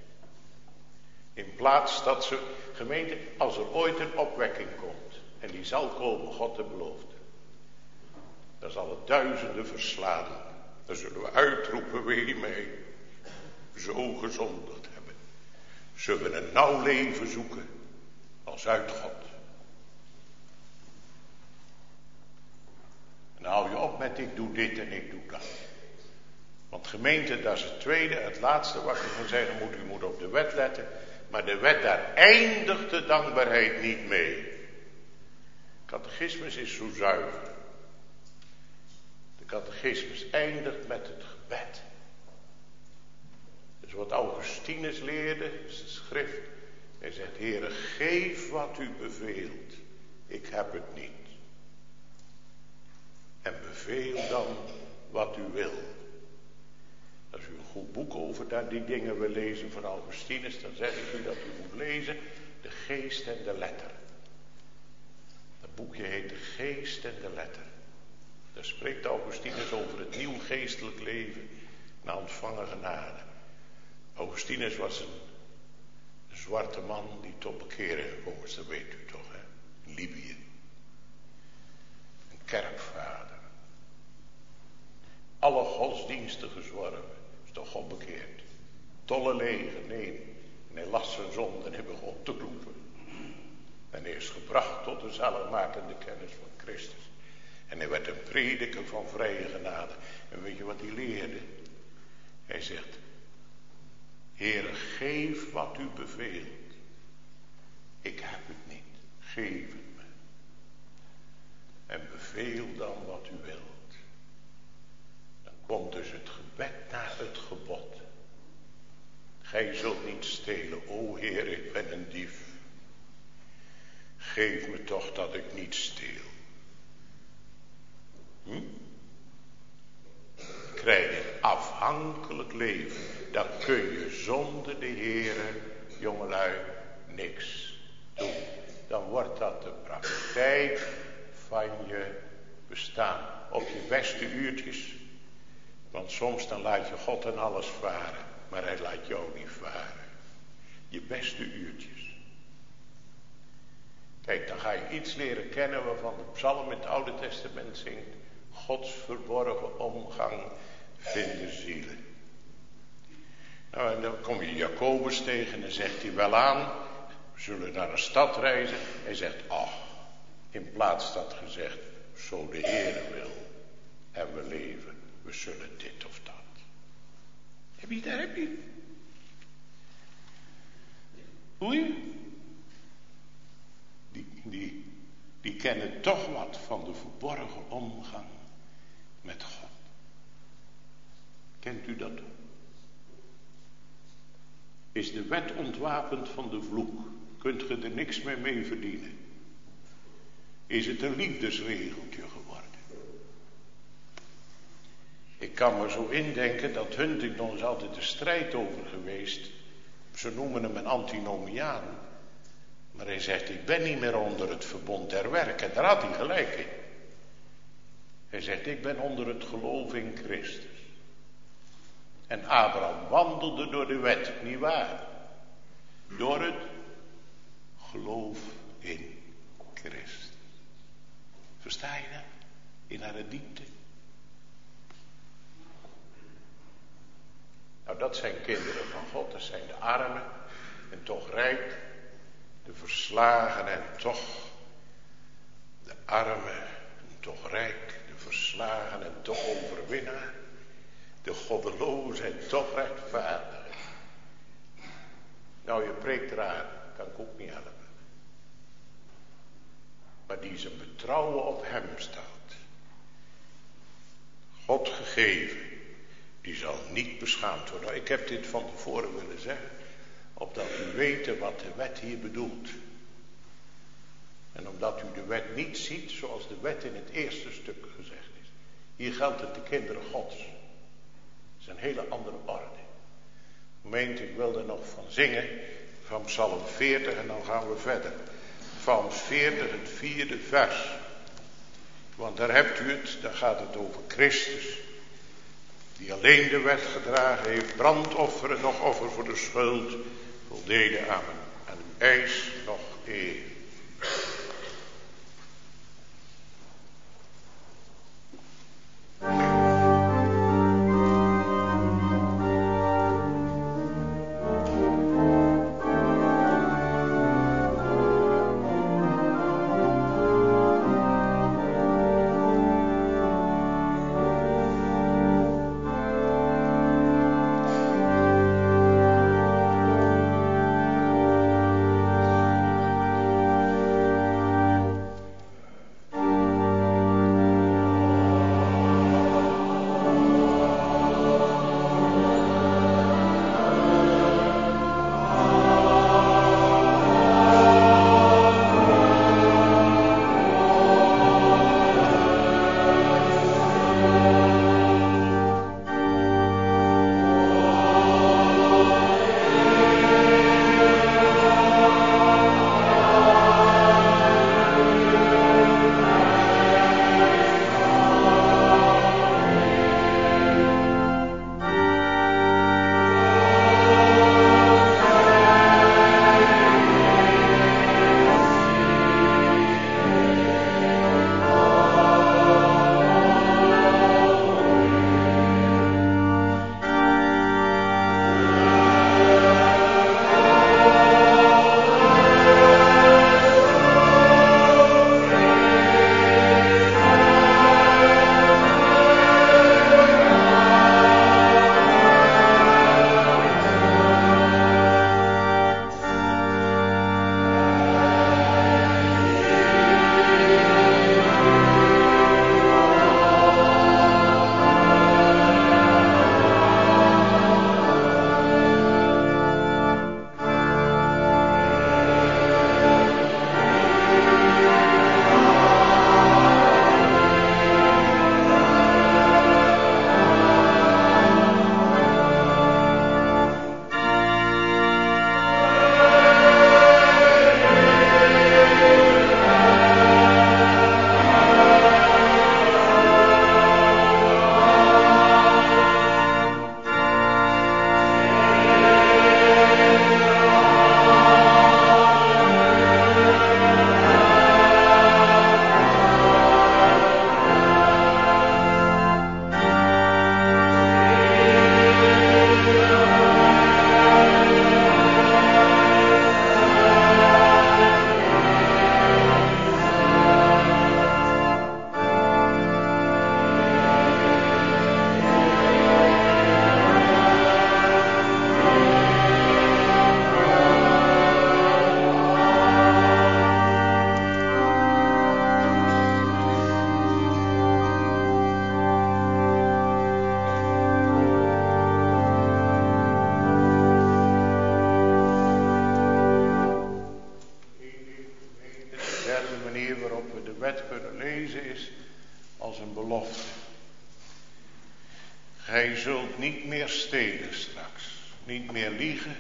[SPEAKER 2] In plaats dat ze, gemeente, als er ooit een opwekking komt, en die zal komen, God heeft beloofd, dan zal het duizenden verslaan. Dan zullen we uitroepen, wee mij, zo gezondigd hebben. Zullen we een nauw leven zoeken, als uit God. En dan hou je op met ik doe dit en ik doe dat. Want gemeente, dat is het tweede, het laatste wat ik van zeggen moet. U moet op de wet letten. Maar de wet, daar eindigt de dankbaarheid niet mee. Catechismus is zo zuiver. De catechismus eindigt met het gebed. Dus wat Augustinus leerde, is de schrift. Hij zegt, Heere, geef wat u beveelt. Ik heb het niet. En beveel dan wat u wil. Als u een goed boek over dat die dingen wil lezen van Augustinus, dan zeg ik u dat u moet lezen De Geest en de Letter. Dat boekje heet De Geest en de Letter. Daar spreekt Augustinus over het nieuw geestelijk leven na ontvangen genade. Augustinus was een, een zwarte man die tot bekering gekomen is, dat weet u toch, hè? In Libië. Een kerkvader. Alle godsdiensten gezworven. Is toch God bekeerd. Tolle leger, nee. En hij las zijn zonde en hij begon te roepen. En hij is gebracht tot de zaligmakende kennis van Christus. En hij werd een prediker van vrije genade. En weet je wat hij leerde? Hij zegt, Heere, geef wat u beveelt. Ik heb het niet. Geef het me. En beveel dan wat u wilt. Dan komt dus het gebed naar het gebod. Gij zult niet stelen. O Heer, ik ben een dief. Geef me toch dat ik niet steel. Hm? Krijg je een afhankelijk leven. Dan kun je zonder de Heere, jongelui, niks doen. Dan wordt dat de praktijk van je bestaan. Op je beste uurtjes. Want soms dan laat je God en alles varen. Maar hij laat jou niet varen. Je beste uurtjes. Kijk, dan ga je iets leren kennen waarvan de psalm in het Oude Testament zingt. Gods verborgen omgang vinden zielen. Nou, en dan kom je Jacobus tegen en dan zegt hij wel aan. We zullen naar een stad reizen. Hij zegt, ach, in plaats dat gezegd, zo de Heere wil. En we leven, we zullen dit of dat. Heb je, daar heb je. Hoe je? Die, die, die kennen toch wat van de verborgen omgang met God. Kent u dat? Is de wet ontwapend van de vloek? Kunt je er niks meer mee verdienen? Is het een liefdesregeltje geworden? Ik kan me zo indenken dat Huntington is altijd een strijd over geweest. Ze noemen hem een antinomiaan. Maar hij zegt, ik ben niet meer onder het verbond der werken. Daar had hij gelijk in. Hij zegt, ik ben onder het geloof in Christus. En Abraham wandelde door de wet, niet waar? Door het geloof in Christus. Versta je dat? In haar diepte. Nou, dat zijn kinderen van God, dat zijn de armen en toch rijk. De verslagen en toch de armen en toch rijk. De verslagen en toch overwinnaar. De goddeloze en toch rechtvaardig. Nou, je preekt eraan, kan ik ook niet helpen. Maar die zijn betrouwen op hem staat. God gegeven, die zal niet beschaamd worden. Nou, ik heb dit van tevoren willen zeggen. Opdat u weet wat de wet hier bedoelt. omdat u de wet niet ziet zoals de wet in het eerste stuk gezegd is. Hier geldt het de kinderen Gods. Dat is een hele andere orde. Gemeente, ik wil er nog van zingen, van Psalm veertig en dan gaan we verder. Psalm veertig, het vierde vers. Want daar hebt u het, daar gaat het over Christus. Die alleen de wet gedragen heeft, brandofferen, nog offer voor de schuld, voldeden aan, aan uw eis nog eer. Gij zult niet meer stelen straks, niet meer liegen,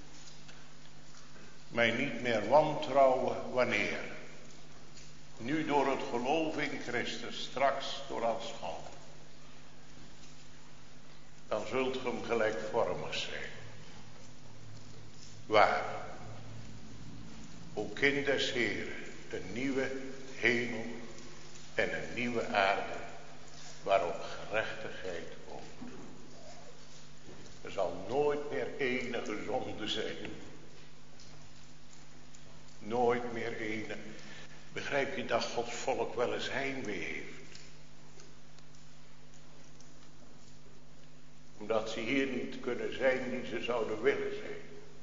[SPEAKER 2] mij niet meer wantrouwen. Wanneer? Nu door het geloof in Christus, straks door aanschouwen. Dan zult ge hem gelijkvormig zijn. Waar? O kind des Heren, een nieuwe hemel en een nieuwe aarde, waarop gerechtigheid woont. Er zal nooit meer enige zonde zijn. Nooit meer enige. Begrijp je dat Gods volk wel eens heimwee heeft? Omdat ze hier niet kunnen zijn die ze zouden willen zijn.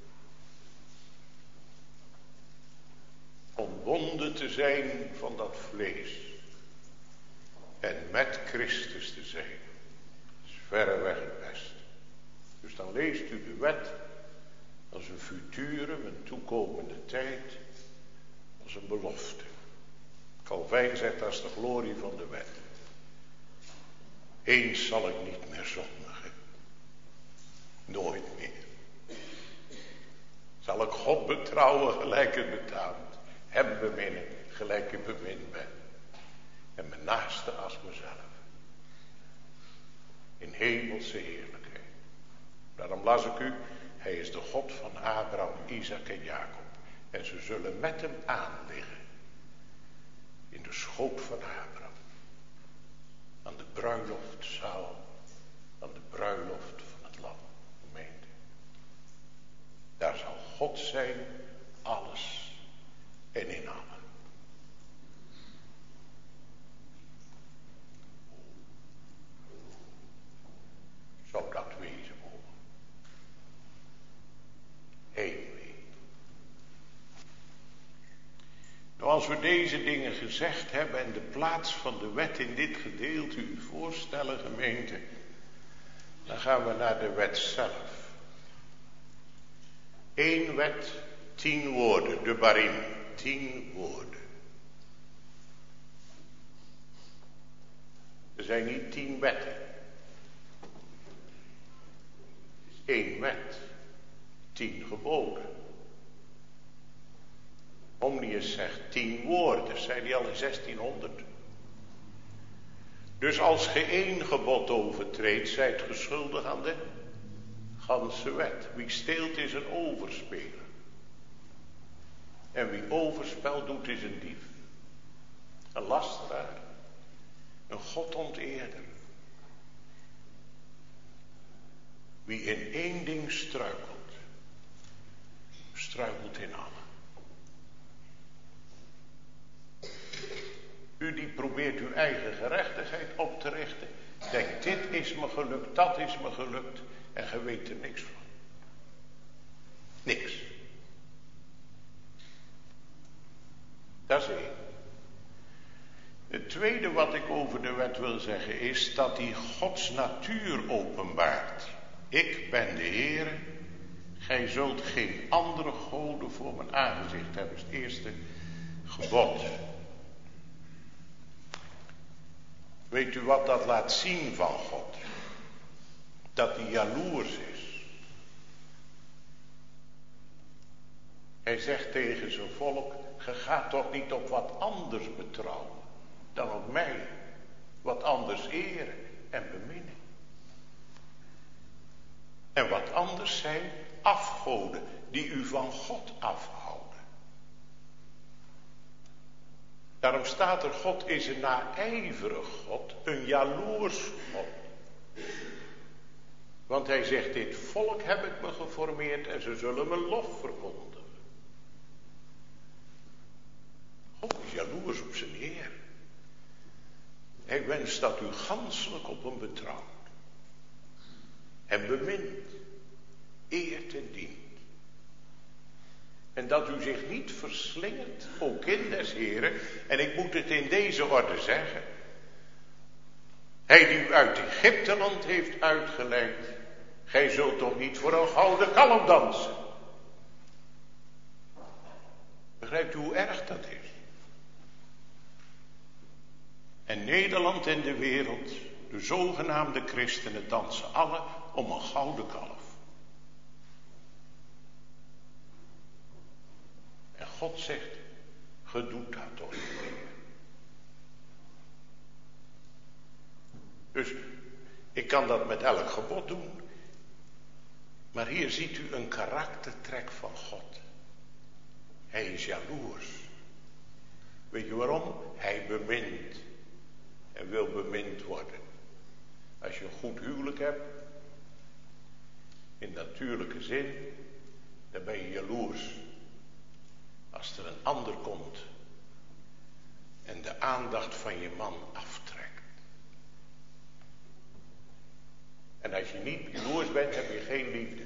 [SPEAKER 2] Omwonden te zijn van dat vlees. En met Christus te zijn. Dat is verreweg het beste. Dus dan leest u de wet als een futurum, een toekomende tijd. Als een belofte. Calvijn zegt, dat is de glorie van de wet. Eens zal ik niet meer zondigen. Nooit meer. Zal ik God betrouwen gelijk het betaamt. Hem beminnen gelijk ik bemind ben. En mijn naaste als mezelf. In hemelse heerlijkheid. Daarom las ik u. Hij is de God van Abraham, Isaac en Jacob. En ze zullen met hem aanliggen. In de schoot van Abraham. Aan de bruiloftzaal. Aan de bruiloft van het lam. Gemeente. Daar zal God zijn. Alles. En in allen. Zou dat wezen mogen. Heimwee. Nou, als we deze dingen gezegd hebben en de plaats van de wet in dit gedeelte u voorstellen, gemeente, dan gaan we naar de wet zelf. Eén wet, tien woorden, de barim, tien woorden. Er zijn niet tien wetten. Het is één wet, tien geboden. Omnius zegt tien woorden, zei hij al in zestienhonderd. Dus als ge één gebod overtreedt, zijt ge schuldig aan de ganse wet. Wie steelt is een overspeler. En wie overspel doet is een dief. Een lasteraar. Een godonteerder. Wie in één ding struikelt, struikelt in alle. U die probeert uw eigen gerechtigheid op te richten. Denkt, dit is me gelukt, dat is me gelukt. En ge weet er niks van. Niks. Dat is één. Het tweede wat ik over de wet wil zeggen is dat die Gods natuur openbaart. Ik ben de Heere. Gij zult geen andere goden voor mijn aangezicht hebben. Dat is het eerste gebod. Weet u wat dat laat zien van God? Dat hij jaloers is. Hij zegt tegen zijn volk, ge gaat toch niet op wat anders betrouwen dan op mij. Wat anders eren en beminnen. En wat anders zijn afgoden die u van God afhouden. Daarom staat er, God is een naijverig God, een jaloers God. Want hij zegt, dit volk heb ik me geformeerd en ze zullen me lof verkondigen. God is jaloers op zijn Heer. Hij wenst dat u ganselijk op hem betrouwt. En bemint, eert en dient. En dat u zich niet verslingert, o kind des Heren. En ik moet het in deze orde zeggen. Hij die u uit Egypteland heeft uitgeleid. Gij zult toch niet voor een gouden kalf dansen. Begrijpt u hoe erg dat is? En Nederland en de wereld, de zogenaamde christenen, dansen alle om een gouden kalf. En God zegt, ge doet dat toch niet meer. Dus ik kan dat met elk gebod doen. Maar hier ziet u een karaktertrek van God. Hij is jaloers. Weet je waarom? Hij bemint. En wil bemind worden. Als je een goed huwelijk hebt. In natuurlijke zin. Dan ben je jaloers. Als er een ander komt. En de aandacht van je man aftrekt. En als je niet jaloers bent, heb je geen liefde.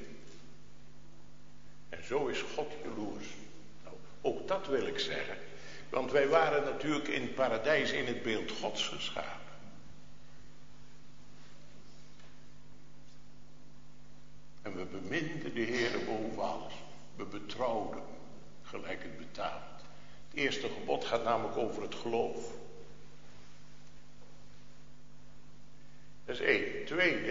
[SPEAKER 2] En zo is God jaloers. Nou, ook dat wil ik zeggen. Want wij waren natuurlijk in het paradijs in het beeld Gods geschapen. En we beminden de Heere boven alles. We betrouwden, gelijk het betaamt, Het eerste gebod gaat namelijk over het geloof. Dat is één. Tweede.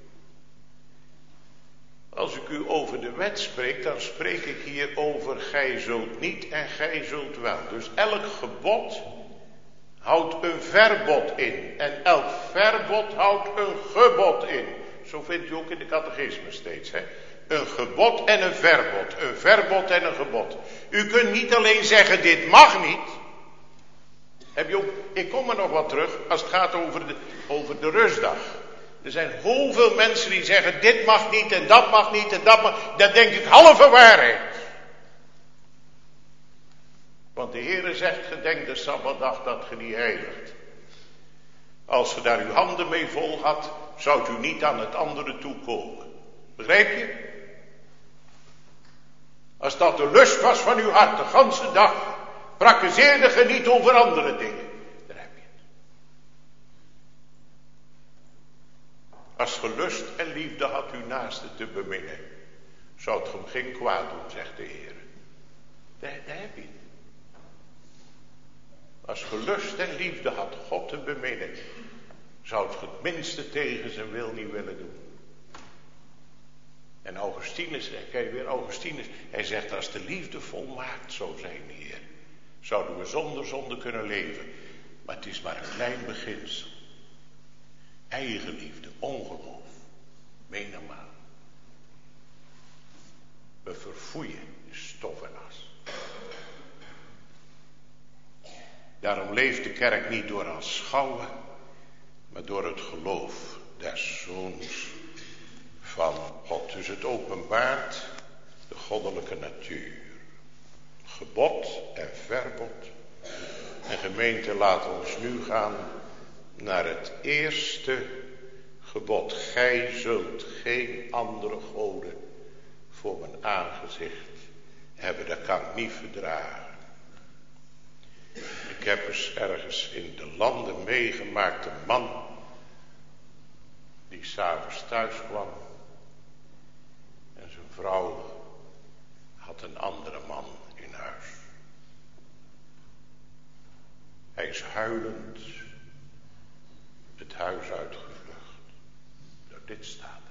[SPEAKER 2] Als ik u over de wet spreek, dan spreek ik hier over gij zult niet en gij zult wel. Dus elk gebod houdt een verbod in. En elk verbod houdt een gebod in. Zo vindt u ook in de catechisme steeds. Hè? Een gebod en een verbod. Een verbod en een gebod. U kunt niet alleen zeggen dit mag niet. Heb je ook, ik kom er nog wat terug als het gaat over de, over de rustdag. Er zijn heel veel mensen die zeggen dit mag niet en dat mag niet en dat mag. Dat denk ik halve waarheid. Want de Heere zegt gedenk de Sabbatdag dat ge die heiligt. Als ge daar uw handen mee vol had, zoudt u niet aan het andere toekomen. Begrijp je? Als dat de lust was van uw hart de ganse dag, praktiseerde ge niet over andere dingen. Daar heb je het. Als ge lust en liefde had uw naaste te beminnen, zou het hem geen kwaad doen, zegt de Heer. Daar, daar heb je het. Als ge lust en liefde had God te beminnen, zou het het minste tegen zijn wil niet willen doen. En Augustinus, kijk weer Augustinus, hij zegt als de liefde volmaakt zou zijn, Heer, zouden we zonder zonde kunnen leven. Maar het is maar een klein beginsel. Eigenliefde, ongeloof, menigmaal. We verfoeien stof en as. Daarom leeft de kerk niet door aanschouwen, maar door het geloof des Zoons van God. Dus het openbaart de goddelijke natuur. Gebod en verbod. En gemeente, laat ons nu gaan naar het eerste gebod. Gij zult geen andere goden voor mijn aangezicht hebben. Dat kan ik niet verdragen. Ik heb eens ergens in de landen meegemaakt een man die 's avonds thuis kwam en zijn vrouw had een andere man in huis. Hij is huilend het huis uitgevlucht. Nou, dit staat er.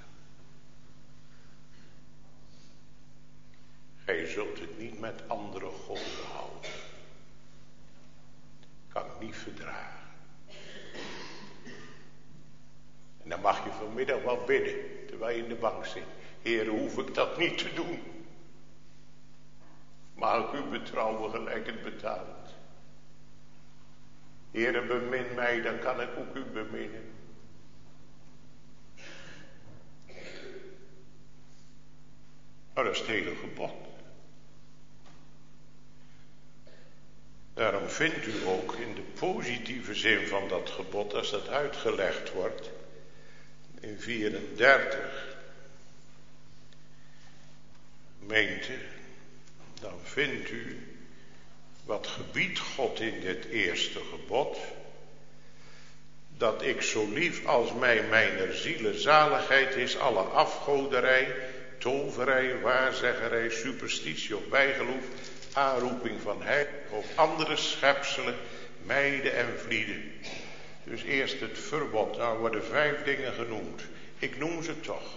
[SPEAKER 2] Gij zult het niet met andere goden houden. Kan ik niet verdragen. En dan mag je vanmiddag wel bidden, terwijl je in de bank zit. Heer, hoef ik dat niet te doen. Mag ik u betrouwen gelijk het betaamt. Heere, bemin mij, dan kan ik ook u beminnen. Maar dat is het hele gebod. Daarom vindt u ook in de positieve zin van dat gebod, als dat uitgelegd wordt, in vierendertig, gemeente, dan vindt u wat gebiedt God in dit eerste gebod, dat ik zo lief als mij mijner ziele zaligheid is, alle afgoderij, toverij, waarzeggerij, superstitie of bijgeloof, aanroeping van hij of andere schepselen, mijden en vlieden. Dus eerst het verbod, nou worden vijf dingen genoemd. Ik noem ze toch.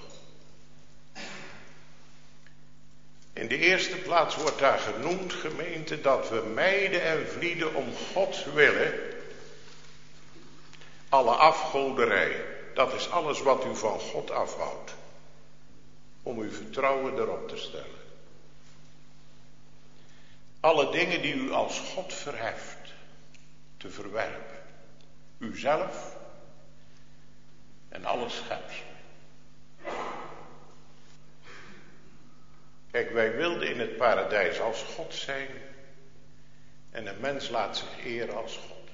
[SPEAKER 2] In de eerste plaats wordt daar genoemd, gemeente, dat we mijden en vlieden om God willen. Alle afgoderij, dat is alles wat u van God afhoudt. Om uw vertrouwen erop te stellen. Alle dingen die u als God verheft, te verwerpen. Uzelf en alle schepselen. Kijk, wij wilden in het paradijs als God zijn. En een mens laat zich eren als God.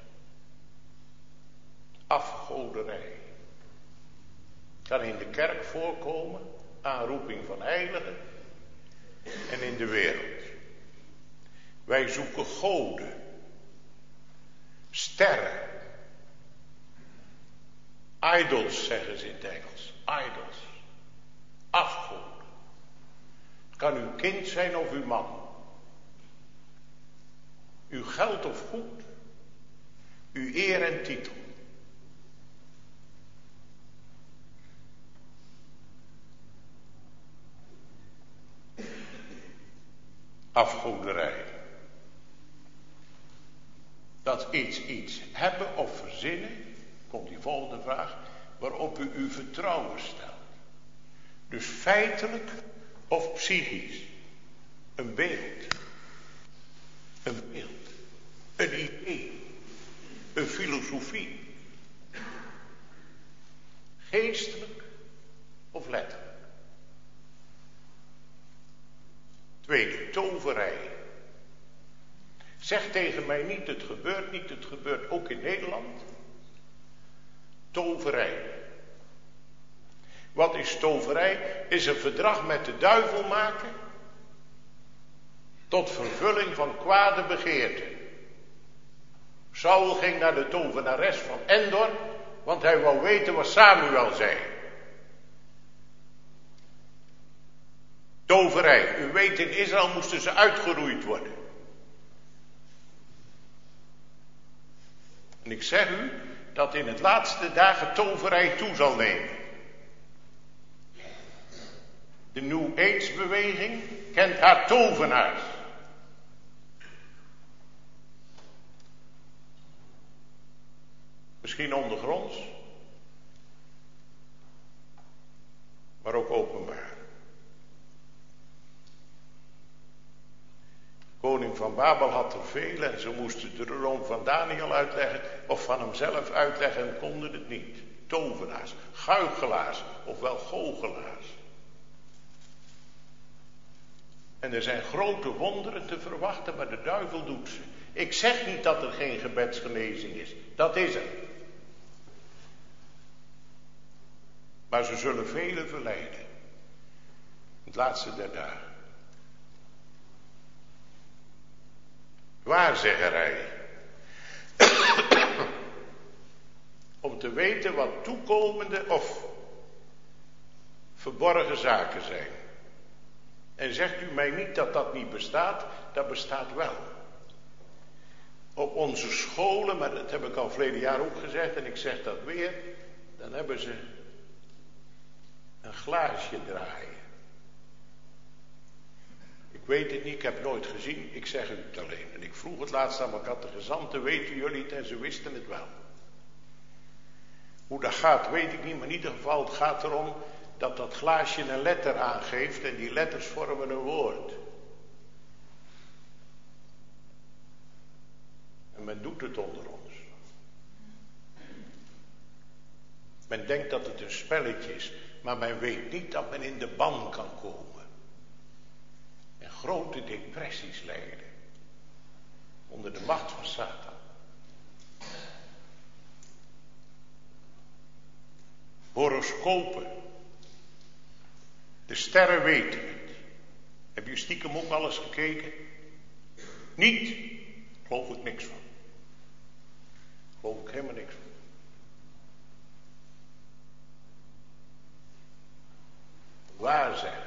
[SPEAKER 2] Afgoderij. Kan in de kerk voorkomen. Aanroeping van heiligen. En in de wereld. Wij zoeken goden. Sterren. Idols zeggen ze in het Engels. Idols. Afgoden. Kan uw kind zijn of uw man. uw geld of goed, uw eer en titel. Afgoderij. Dat iets, iets hebben of verzinnen, komt die volgende vraag, waarop u uw vertrouwen stelt. Dus feitelijk of psychisch. Een beeld. Een beeld. Een idee. Een filosofie. Geestelijk of letterlijk. Tweede, toverij. Zeg tegen mij niet, het gebeurt niet, het gebeurt ook in Nederland. Toverij. Wat is toverij? Is een verdrag met de duivel maken tot vervulling van kwade begeerten. Saul ging naar de tovenares van Endor, want hij wou weten wat Samuel zei. Toverij. U weet, in Israël moesten ze uitgeroeid worden. En ik zeg u dat in het laatste dagen toverij toe zal nemen. De New Age beweging kent haar tovenaars. Misschien ondergronds, maar ook openbaar. Koning van Babel had er veel en ze moesten de droom van Daniel uitleggen of van hemzelf uitleggen en konden het niet. Tovenaars, goochelaars, ofwel goochelaars. En er zijn grote wonderen te verwachten, maar de duivel doet ze. Ik zeg niet dat er geen gebedsgenezing is, dat is er. Maar ze zullen velen verleiden. Het laatste der dagen. Waarzeggerij. Om te weten wat toekomende of verborgen zaken zijn. En zegt u mij niet dat dat niet bestaat, dat bestaat wel. Op onze scholen, maar dat heb ik al verleden jaar ook gezegd en ik zeg dat weer, dan hebben ze een glaasje draaien. Ik weet het niet, ik heb het nooit gezien, ik zeg u het alleen. En ik vroeg het laatst aan mijn catechizanten, weten jullie het? En ze wisten het wel. Hoe dat gaat, weet ik niet, maar in ieder geval, het gaat erom dat dat glaasje een letter aangeeft en die letters vormen een woord. En men doet het onder ons. Men denkt dat het een spelletje is, maar men weet niet dat men in de ban kan komen. En grote depressies lijden. Onder de macht van Satan. Horoscopen. De sterren weten het. Heb je stiekem ook alles gekeken? Niet? Geloof ik niks van. Geloof ik helemaal niks van. Waarzeggen.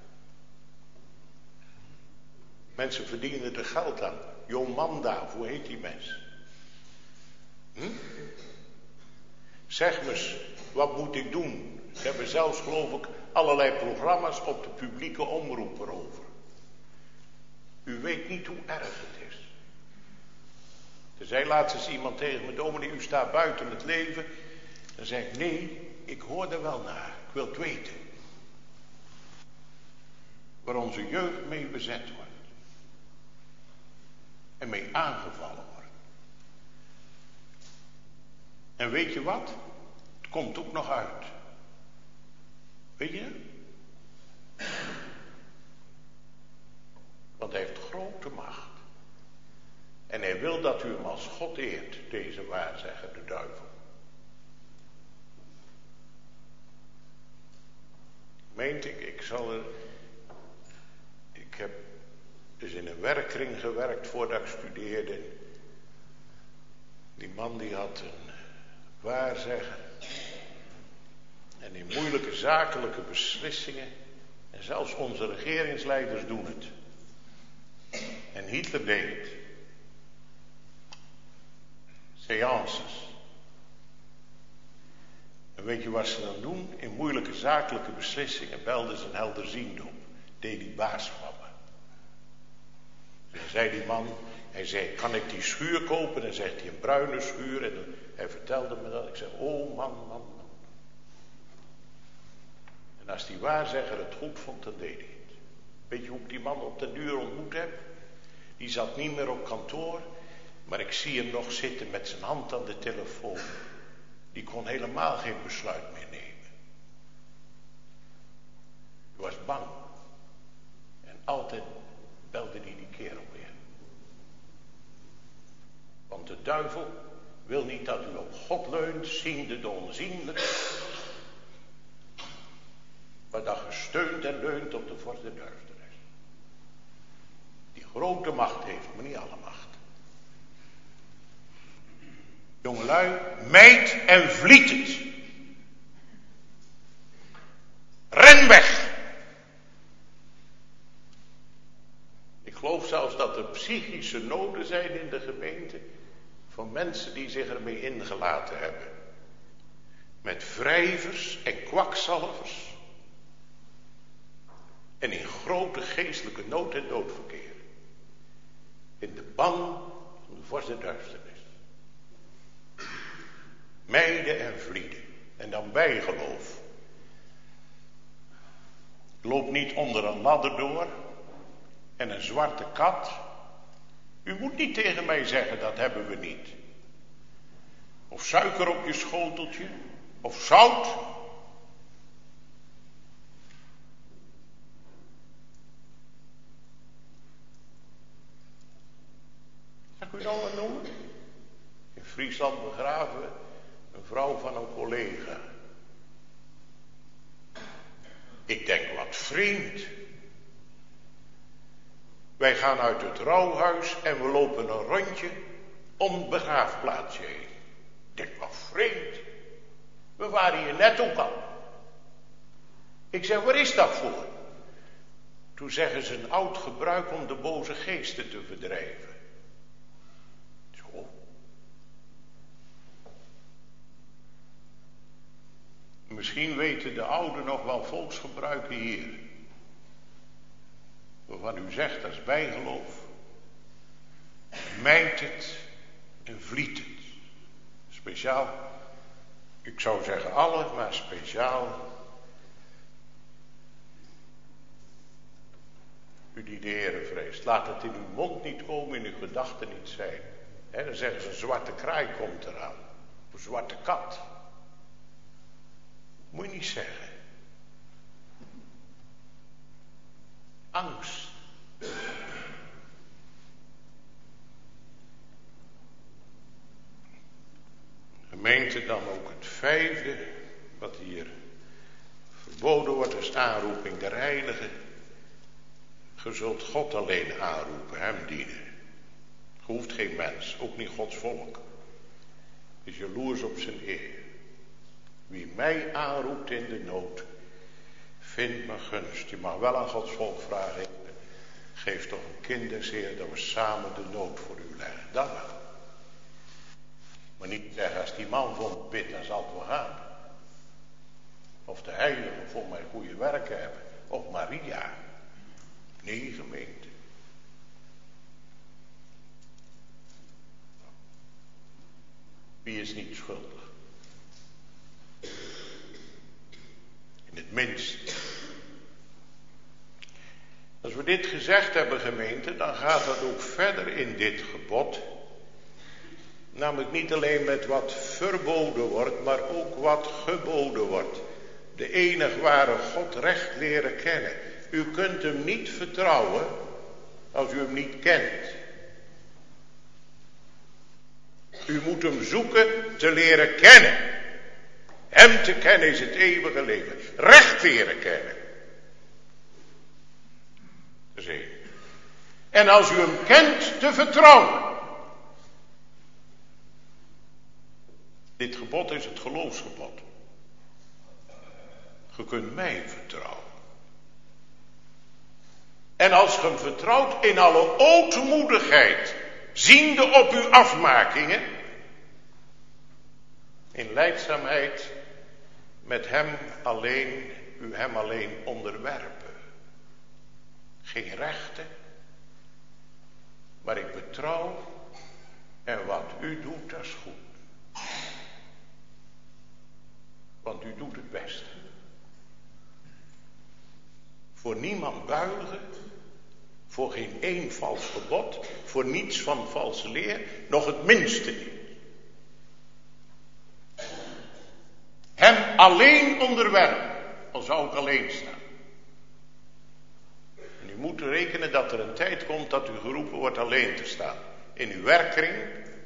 [SPEAKER 2] Mensen verdienen er geld aan. Jomanda, hoe heet die mens? Hm? Zeg me eens, wat moet ik doen? Ze hebben zelfs, geloof ik, allerlei programma's op de publieke omroep erover. U weet niet hoe erg het is. Er zei laatst eens iemand tegen me, dominee, u staat buiten het leven. Dan zeg ik, nee, ik hoor er wel naar. Ik wil het weten. Waar onze jeugd mee bezet wordt. En mee aangevallen wordt. En weet je wat? Het komt ook nog uit. Weet je? Want hij heeft grote macht. En hij wil dat u hem als God eert, deze waarzegger, de duivel. Meent ik, ik zal er... Ik heb dus in een werkkring gewerkt voordat ik studeerde. Die man die had een waarzegger. En in moeilijke zakelijke beslissingen. En zelfs onze regeringsleiders doen het. En Hitler deed het. seances. En weet je wat ze dan doen? In moeilijke zakelijke beslissingen belden ze een helderziende op. Deed die baas van me. En zei die man, hij zei, kan ik die schuur kopen? En dan zegt hij, een bruine schuur. En dan, hij vertelde me dat. Ik zei, oh man, man, man. En als die waarzegger het goed vond, dan deed hij het. Weet je hoe ik die man op den duur ontmoet heb? Die zat niet meer op kantoor, maar ik zie hem nog zitten met zijn hand aan de telefoon. Die kon helemaal geen besluit meer nemen. Hij was bang. En altijd belde hij die kerel weer. Want de duivel wil niet dat u op God leunt, ziende de onzienlijke, maar dat je steunt en leunt op de vorst der duisternis. Die grote macht heeft, maar niet alle macht. Jongelui, mijt en vliet het. Ren weg. Ik geloof zelfs dat er psychische noden zijn in de gemeente van mensen die zich ermee ingelaten hebben. Met wrijvers en kwakzalvers. En in grote geestelijke nood en doodverkeer. In de ban van de vorst der duisternis. Mijden en vlieden. En dan bijgeloof. Loop niet onder een ladder door. En een zwarte kat. U moet niet tegen mij zeggen, dat hebben we niet. Of suiker op je schoteltje. Of zout. Zal ik u nou wat noemen? In Friesland begraven we een vrouw van een collega. Ik denk, wat vreemd. Wij gaan uit het rouwhuis en we lopen een rondje om het begraafplaatsje heen. Ik denk, wat vreemd. We waren hier net ook al. Ik zeg, waar is dat voor? Toen zeggen ze, een oud gebruik om de boze geesten te verdrijven. Zo. Misschien weten de ouden nog wel volksgebruiken hier. Waarvan u zegt, dat is bijgeloof. Mijt het en vliet het. Speciaal, ik zou zeggen alle, maar speciaal. U die de Heere vreest. Laat het in uw mond niet komen, in uw gedachten niet zijn. He, dan zeggen ze, een zwarte kraai komt eraan. Een zwarte kat. Moet je niet zeggen. Angst. Gemeente, dan ook het vijfde, wat hier verboden wordt, is aanroeping der heiligen. Je zult God alleen aanroepen, hem dienen. Je hoeft geen mens, ook niet Gods volk. Is jaloers op zijn eer. Wie mij aanroept in de nood, vindt me gunst. Je mag wel aan Gods volk vragen, geef toch een kind des Heer dat we samen de nood voor u leggen. Dat wel. Maar niet zeggen, als die man voor me bidt, dan zal het wel gaan. Of de heiligen voor mij goede werken hebben. Of Maria. Nee, gemeente. Wie is niet schuldig? In het minst. Als we dit gezegd hebben, gemeente, dan gaat dat ook verder in dit gebod. Namelijk niet alleen met wat verboden wordt, maar ook wat geboden wordt. De enige ware God recht leren kennen. U kunt hem niet vertrouwen als u hem niet kent. U moet hem zoeken te leren kennen. Hem te kennen is het eeuwige leven. Recht leren kennen. Dat is één. En als u hem kent, te vertrouwen. Dit gebod is het geloofsgebod. Je kunt mij vertrouwen. En als je hem vertrouwt in alle ootmoedigheid, ziende op uw afmakingen, In lijdzaamheid met hem alleen, u hem alleen onderwerpen. Geen rechten, maar ik betrouw en wat u doet, dat is goed. Want u doet het beste. Voor niemand buigen, voor geen één vals gebod, voor niets van valse leer, nog het minste niet. Hem alleen onderwerpen, al zou ik alleen staan. En u moet rekenen dat er een tijd komt dat u geroepen wordt alleen te staan. In uw werkkring,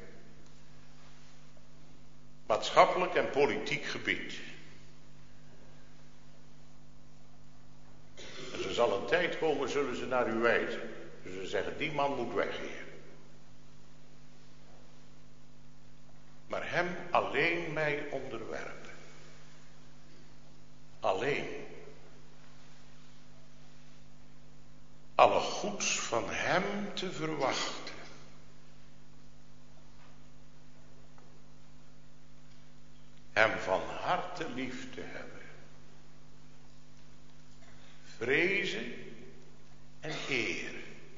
[SPEAKER 2] maatschappelijk en politiek gebied. En er zal een tijd komen, zullen ze naar u wijzen. Ze zullen zeggen, die man moet weg hier. Maar hem alleen mij onderwerpen. Alleen. Alle goeds van hem te verwachten. Hem van harte lief te hebben. Vrezen en eer.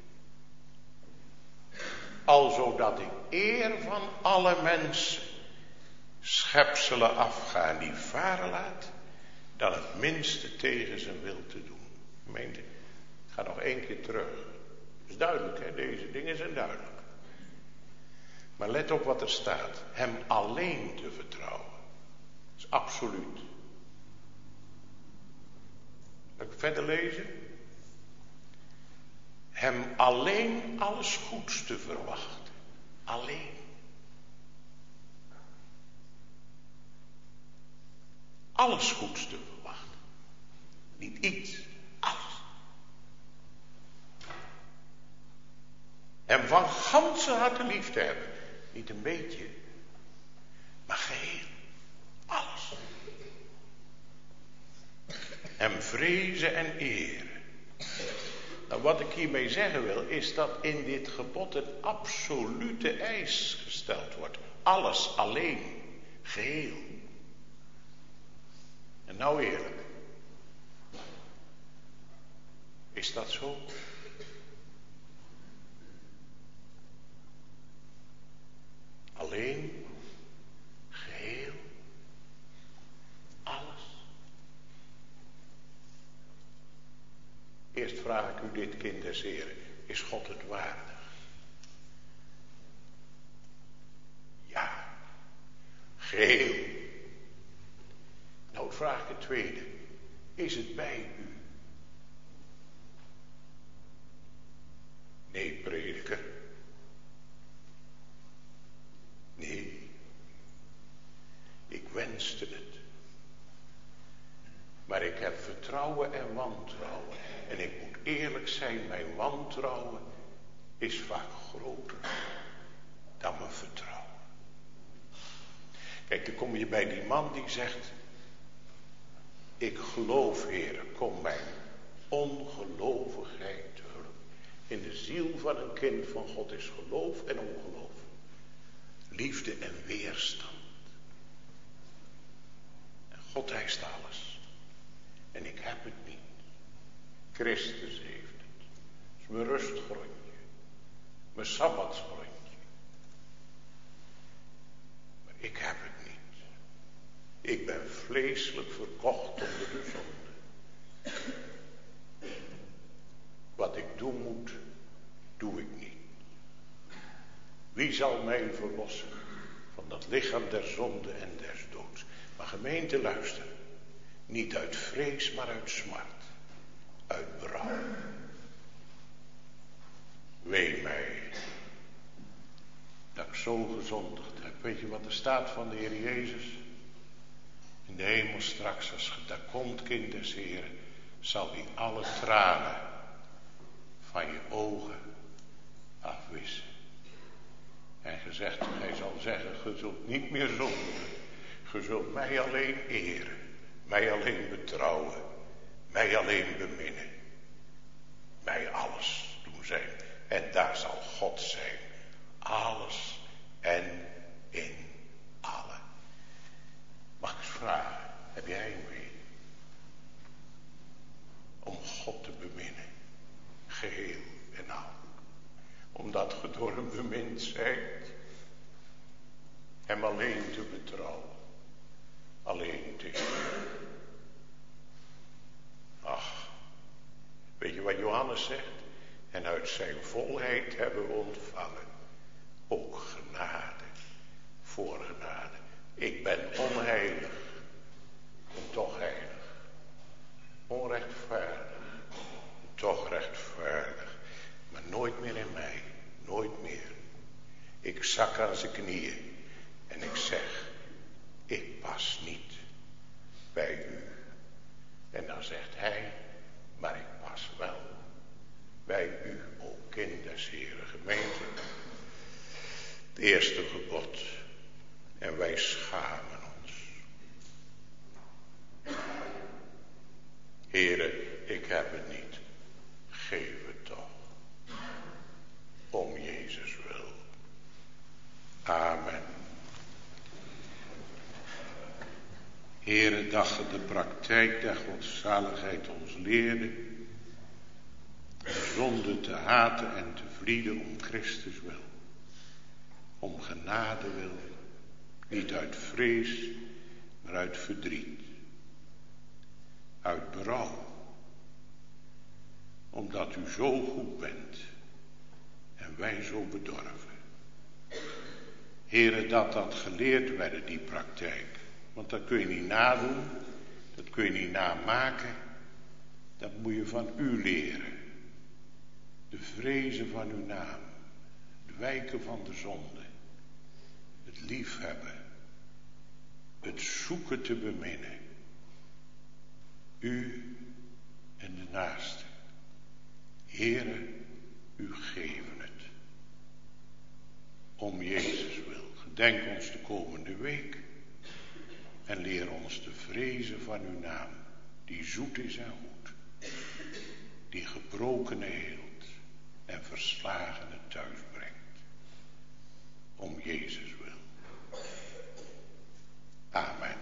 [SPEAKER 2] Alzodat ik eer van alle mensen schepselen afga en die varen laat, dan het minste tegen zijn wil te doen. Gemeente, ik ga nog één keer terug. Het is duidelijk, hè? Deze dingen zijn duidelijk. Maar let op wat er staat. Hem alleen te vertrouwen. Dat is absoluut. Zal ik verder lezen? Hem alleen alles goeds te verwachten. Alleen. Alles goeds te verwachten. Niet iets, alles. Hem van ganse harte lief te hebben. Niet een beetje, maar geheel. Alles. Hem vrezen en eren. Nou, wat ik hiermee zeggen wil, is dat in dit gebod een absolute eis gesteld wordt. Alles, alleen, geheel. En nou eerlijk. Is dat zo? Alleen, geheel, alles. Eerst vraag ik u dit, kind des Heren, is God het waardig? Ja, geheel. Nou vraag ik het tweede, is het bij u? Nee, prediker. Nee, ik wenste het. Maar ik heb vertrouwen en wantrouwen. En ik moet eerlijk zijn, mijn wantrouwen is vaak groter dan mijn vertrouwen. Kijk, dan kom je bij die man die zegt, ik geloof, Heere, kom mijn ongelovigheid te hulp. In de ziel van een kind van God is geloof en ongeloof. Liefde en weerstand. En God eist alles. En ik heb het niet. Christus heeft het. Het is mijn rustgrondje. Mijn sabbatsgrondje. Maar ik heb het niet. Ik ben vleeselijk verkocht onder de zonde. Wat ik doen moet, doe ik niet. Wie zal mij verlossen van dat lichaam der zonde en des doods? Maar gemeente, luister. Niet uit vrees, maar uit smart. Uit berouw. Wee mij dat ik zo gezondigd heb. Weet je wat er staat van de Heer Jezus? In de hemel straks, als je daar komt, kind des Heren, zal hij alle tranen van je ogen afwissen. En gezegd, hij zal zeggen, ge zult niet meer zondigen. Ge zult mij alleen eren. Mij alleen betrouwen. Mij alleen beminnen. Mij alles doen zijn. En daar zal God zijn. Alles en in alle. hem alleen te betrouwen. Alleen te eren. Ach, weet je wat Johannes zegt? En uit zijn volheid hebben we ontvangen ook genade voor genade. Ik ben onheilig en toch heilig. Onrechtvaardig en toch rechtvaardig. Maar nooit meer in mij, nooit meer. Ik zak aan zijn knieën en ik zeg, ik pas niet bij u. En dan zegt hij, maar ik pas wel bij u, o kind des Heeren gemeente. Het eerste gebod. En wij schamen ons. Heere, ik heb het niet. Geef het toch. Om Jezus wil. Amen. Heere, dat ge de praktijk der godzaligheid ons leerde, de zonde te haten en te vlieden om Christus wil, om genade wil, niet uit vrees, maar uit verdriet, uit berouw, omdat u zo goed bent en wij zo bedorven. Heere, dat dat geleerd werd, die praktijk. Want dat kun je niet nadoen, dat kun je niet namaken, dat moet je van u leren. De vrezen van uw naam, het wijken van de zonde, het liefhebben, het zoeken te beminnen. U en de naaste. Heere, u geven het. Om Jezus wil. Gedenk ons de komende week. En leer ons te vrezen van uw naam, die zoet is en goed, die gebrokenen heelt en verslagenen thuis brengt. Om Jezus wil. Amen.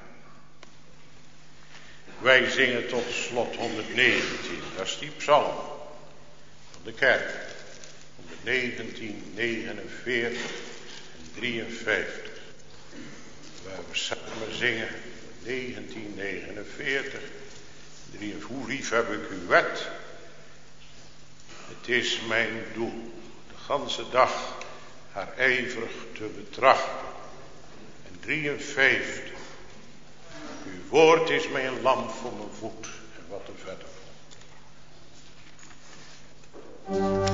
[SPEAKER 2] Wij zingen tot slot honderdnegentien, dat is die psalm van de kerk. honderdnegentien, negenenveertig en drieënvijftig. Waar we samen zingen, negentien negenenveertig, hoe lief heb ik uw wet. Het is mijn doel, de ganse dag haar ijverig te betrachten. En drieënvijftig, uw woord is mij een lamp voor mijn voet. En wat er verder komt.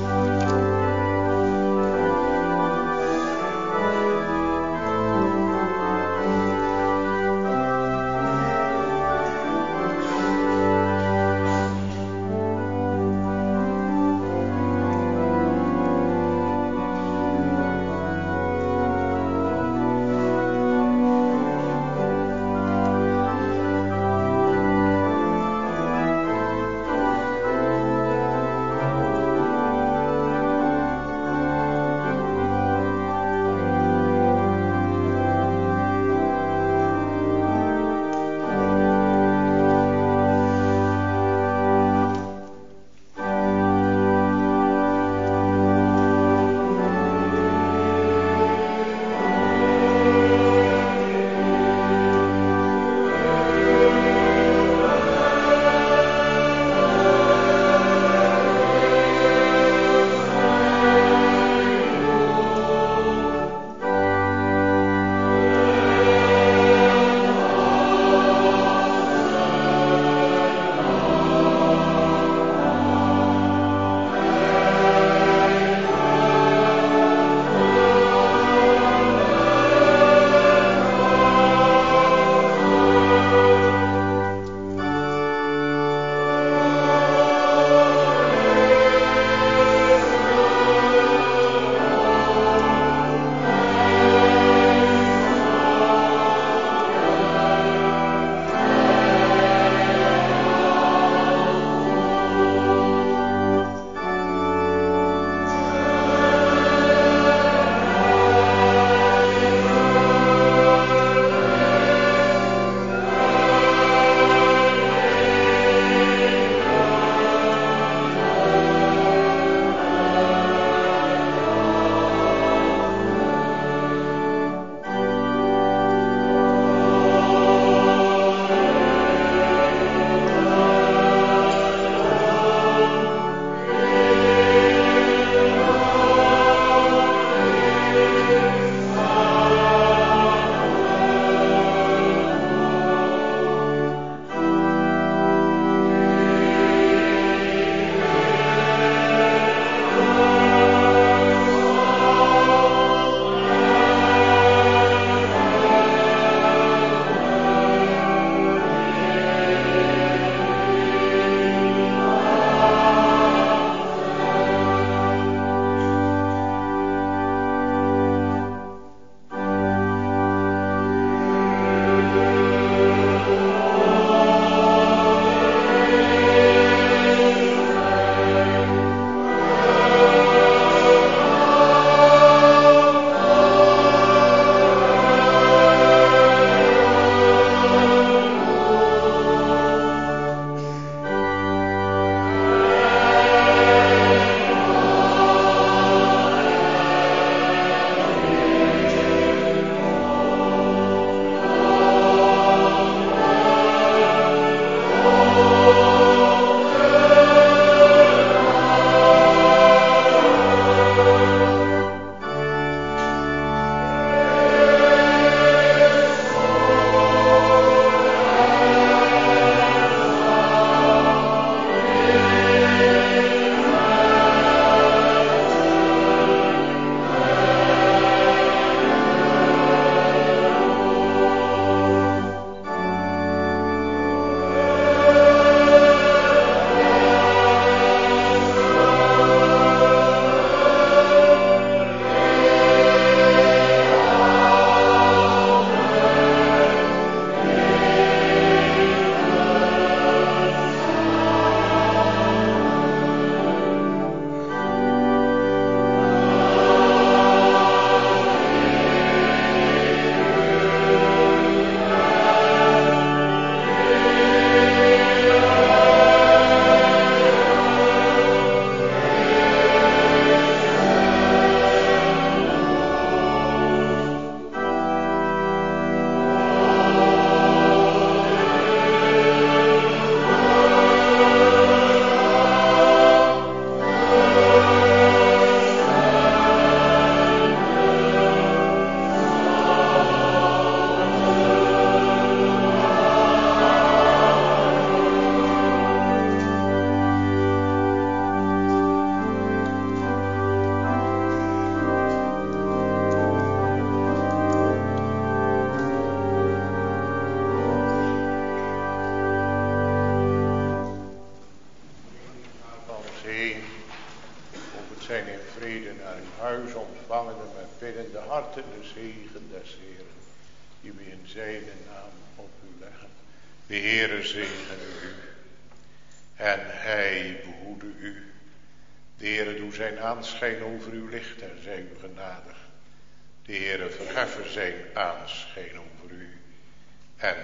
[SPEAKER 2] bevangenen met biddende harten de zegen des Heeren, die we in zijn naam op u leggen. De Heere zegene u en hij behoede u. De Heere doe zijn aanschijn over uw licht en zij u genadig. De Heere verheffen zijn aanschijn over u en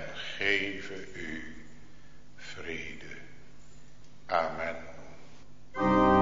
[SPEAKER 2] geven u vrede. Amen.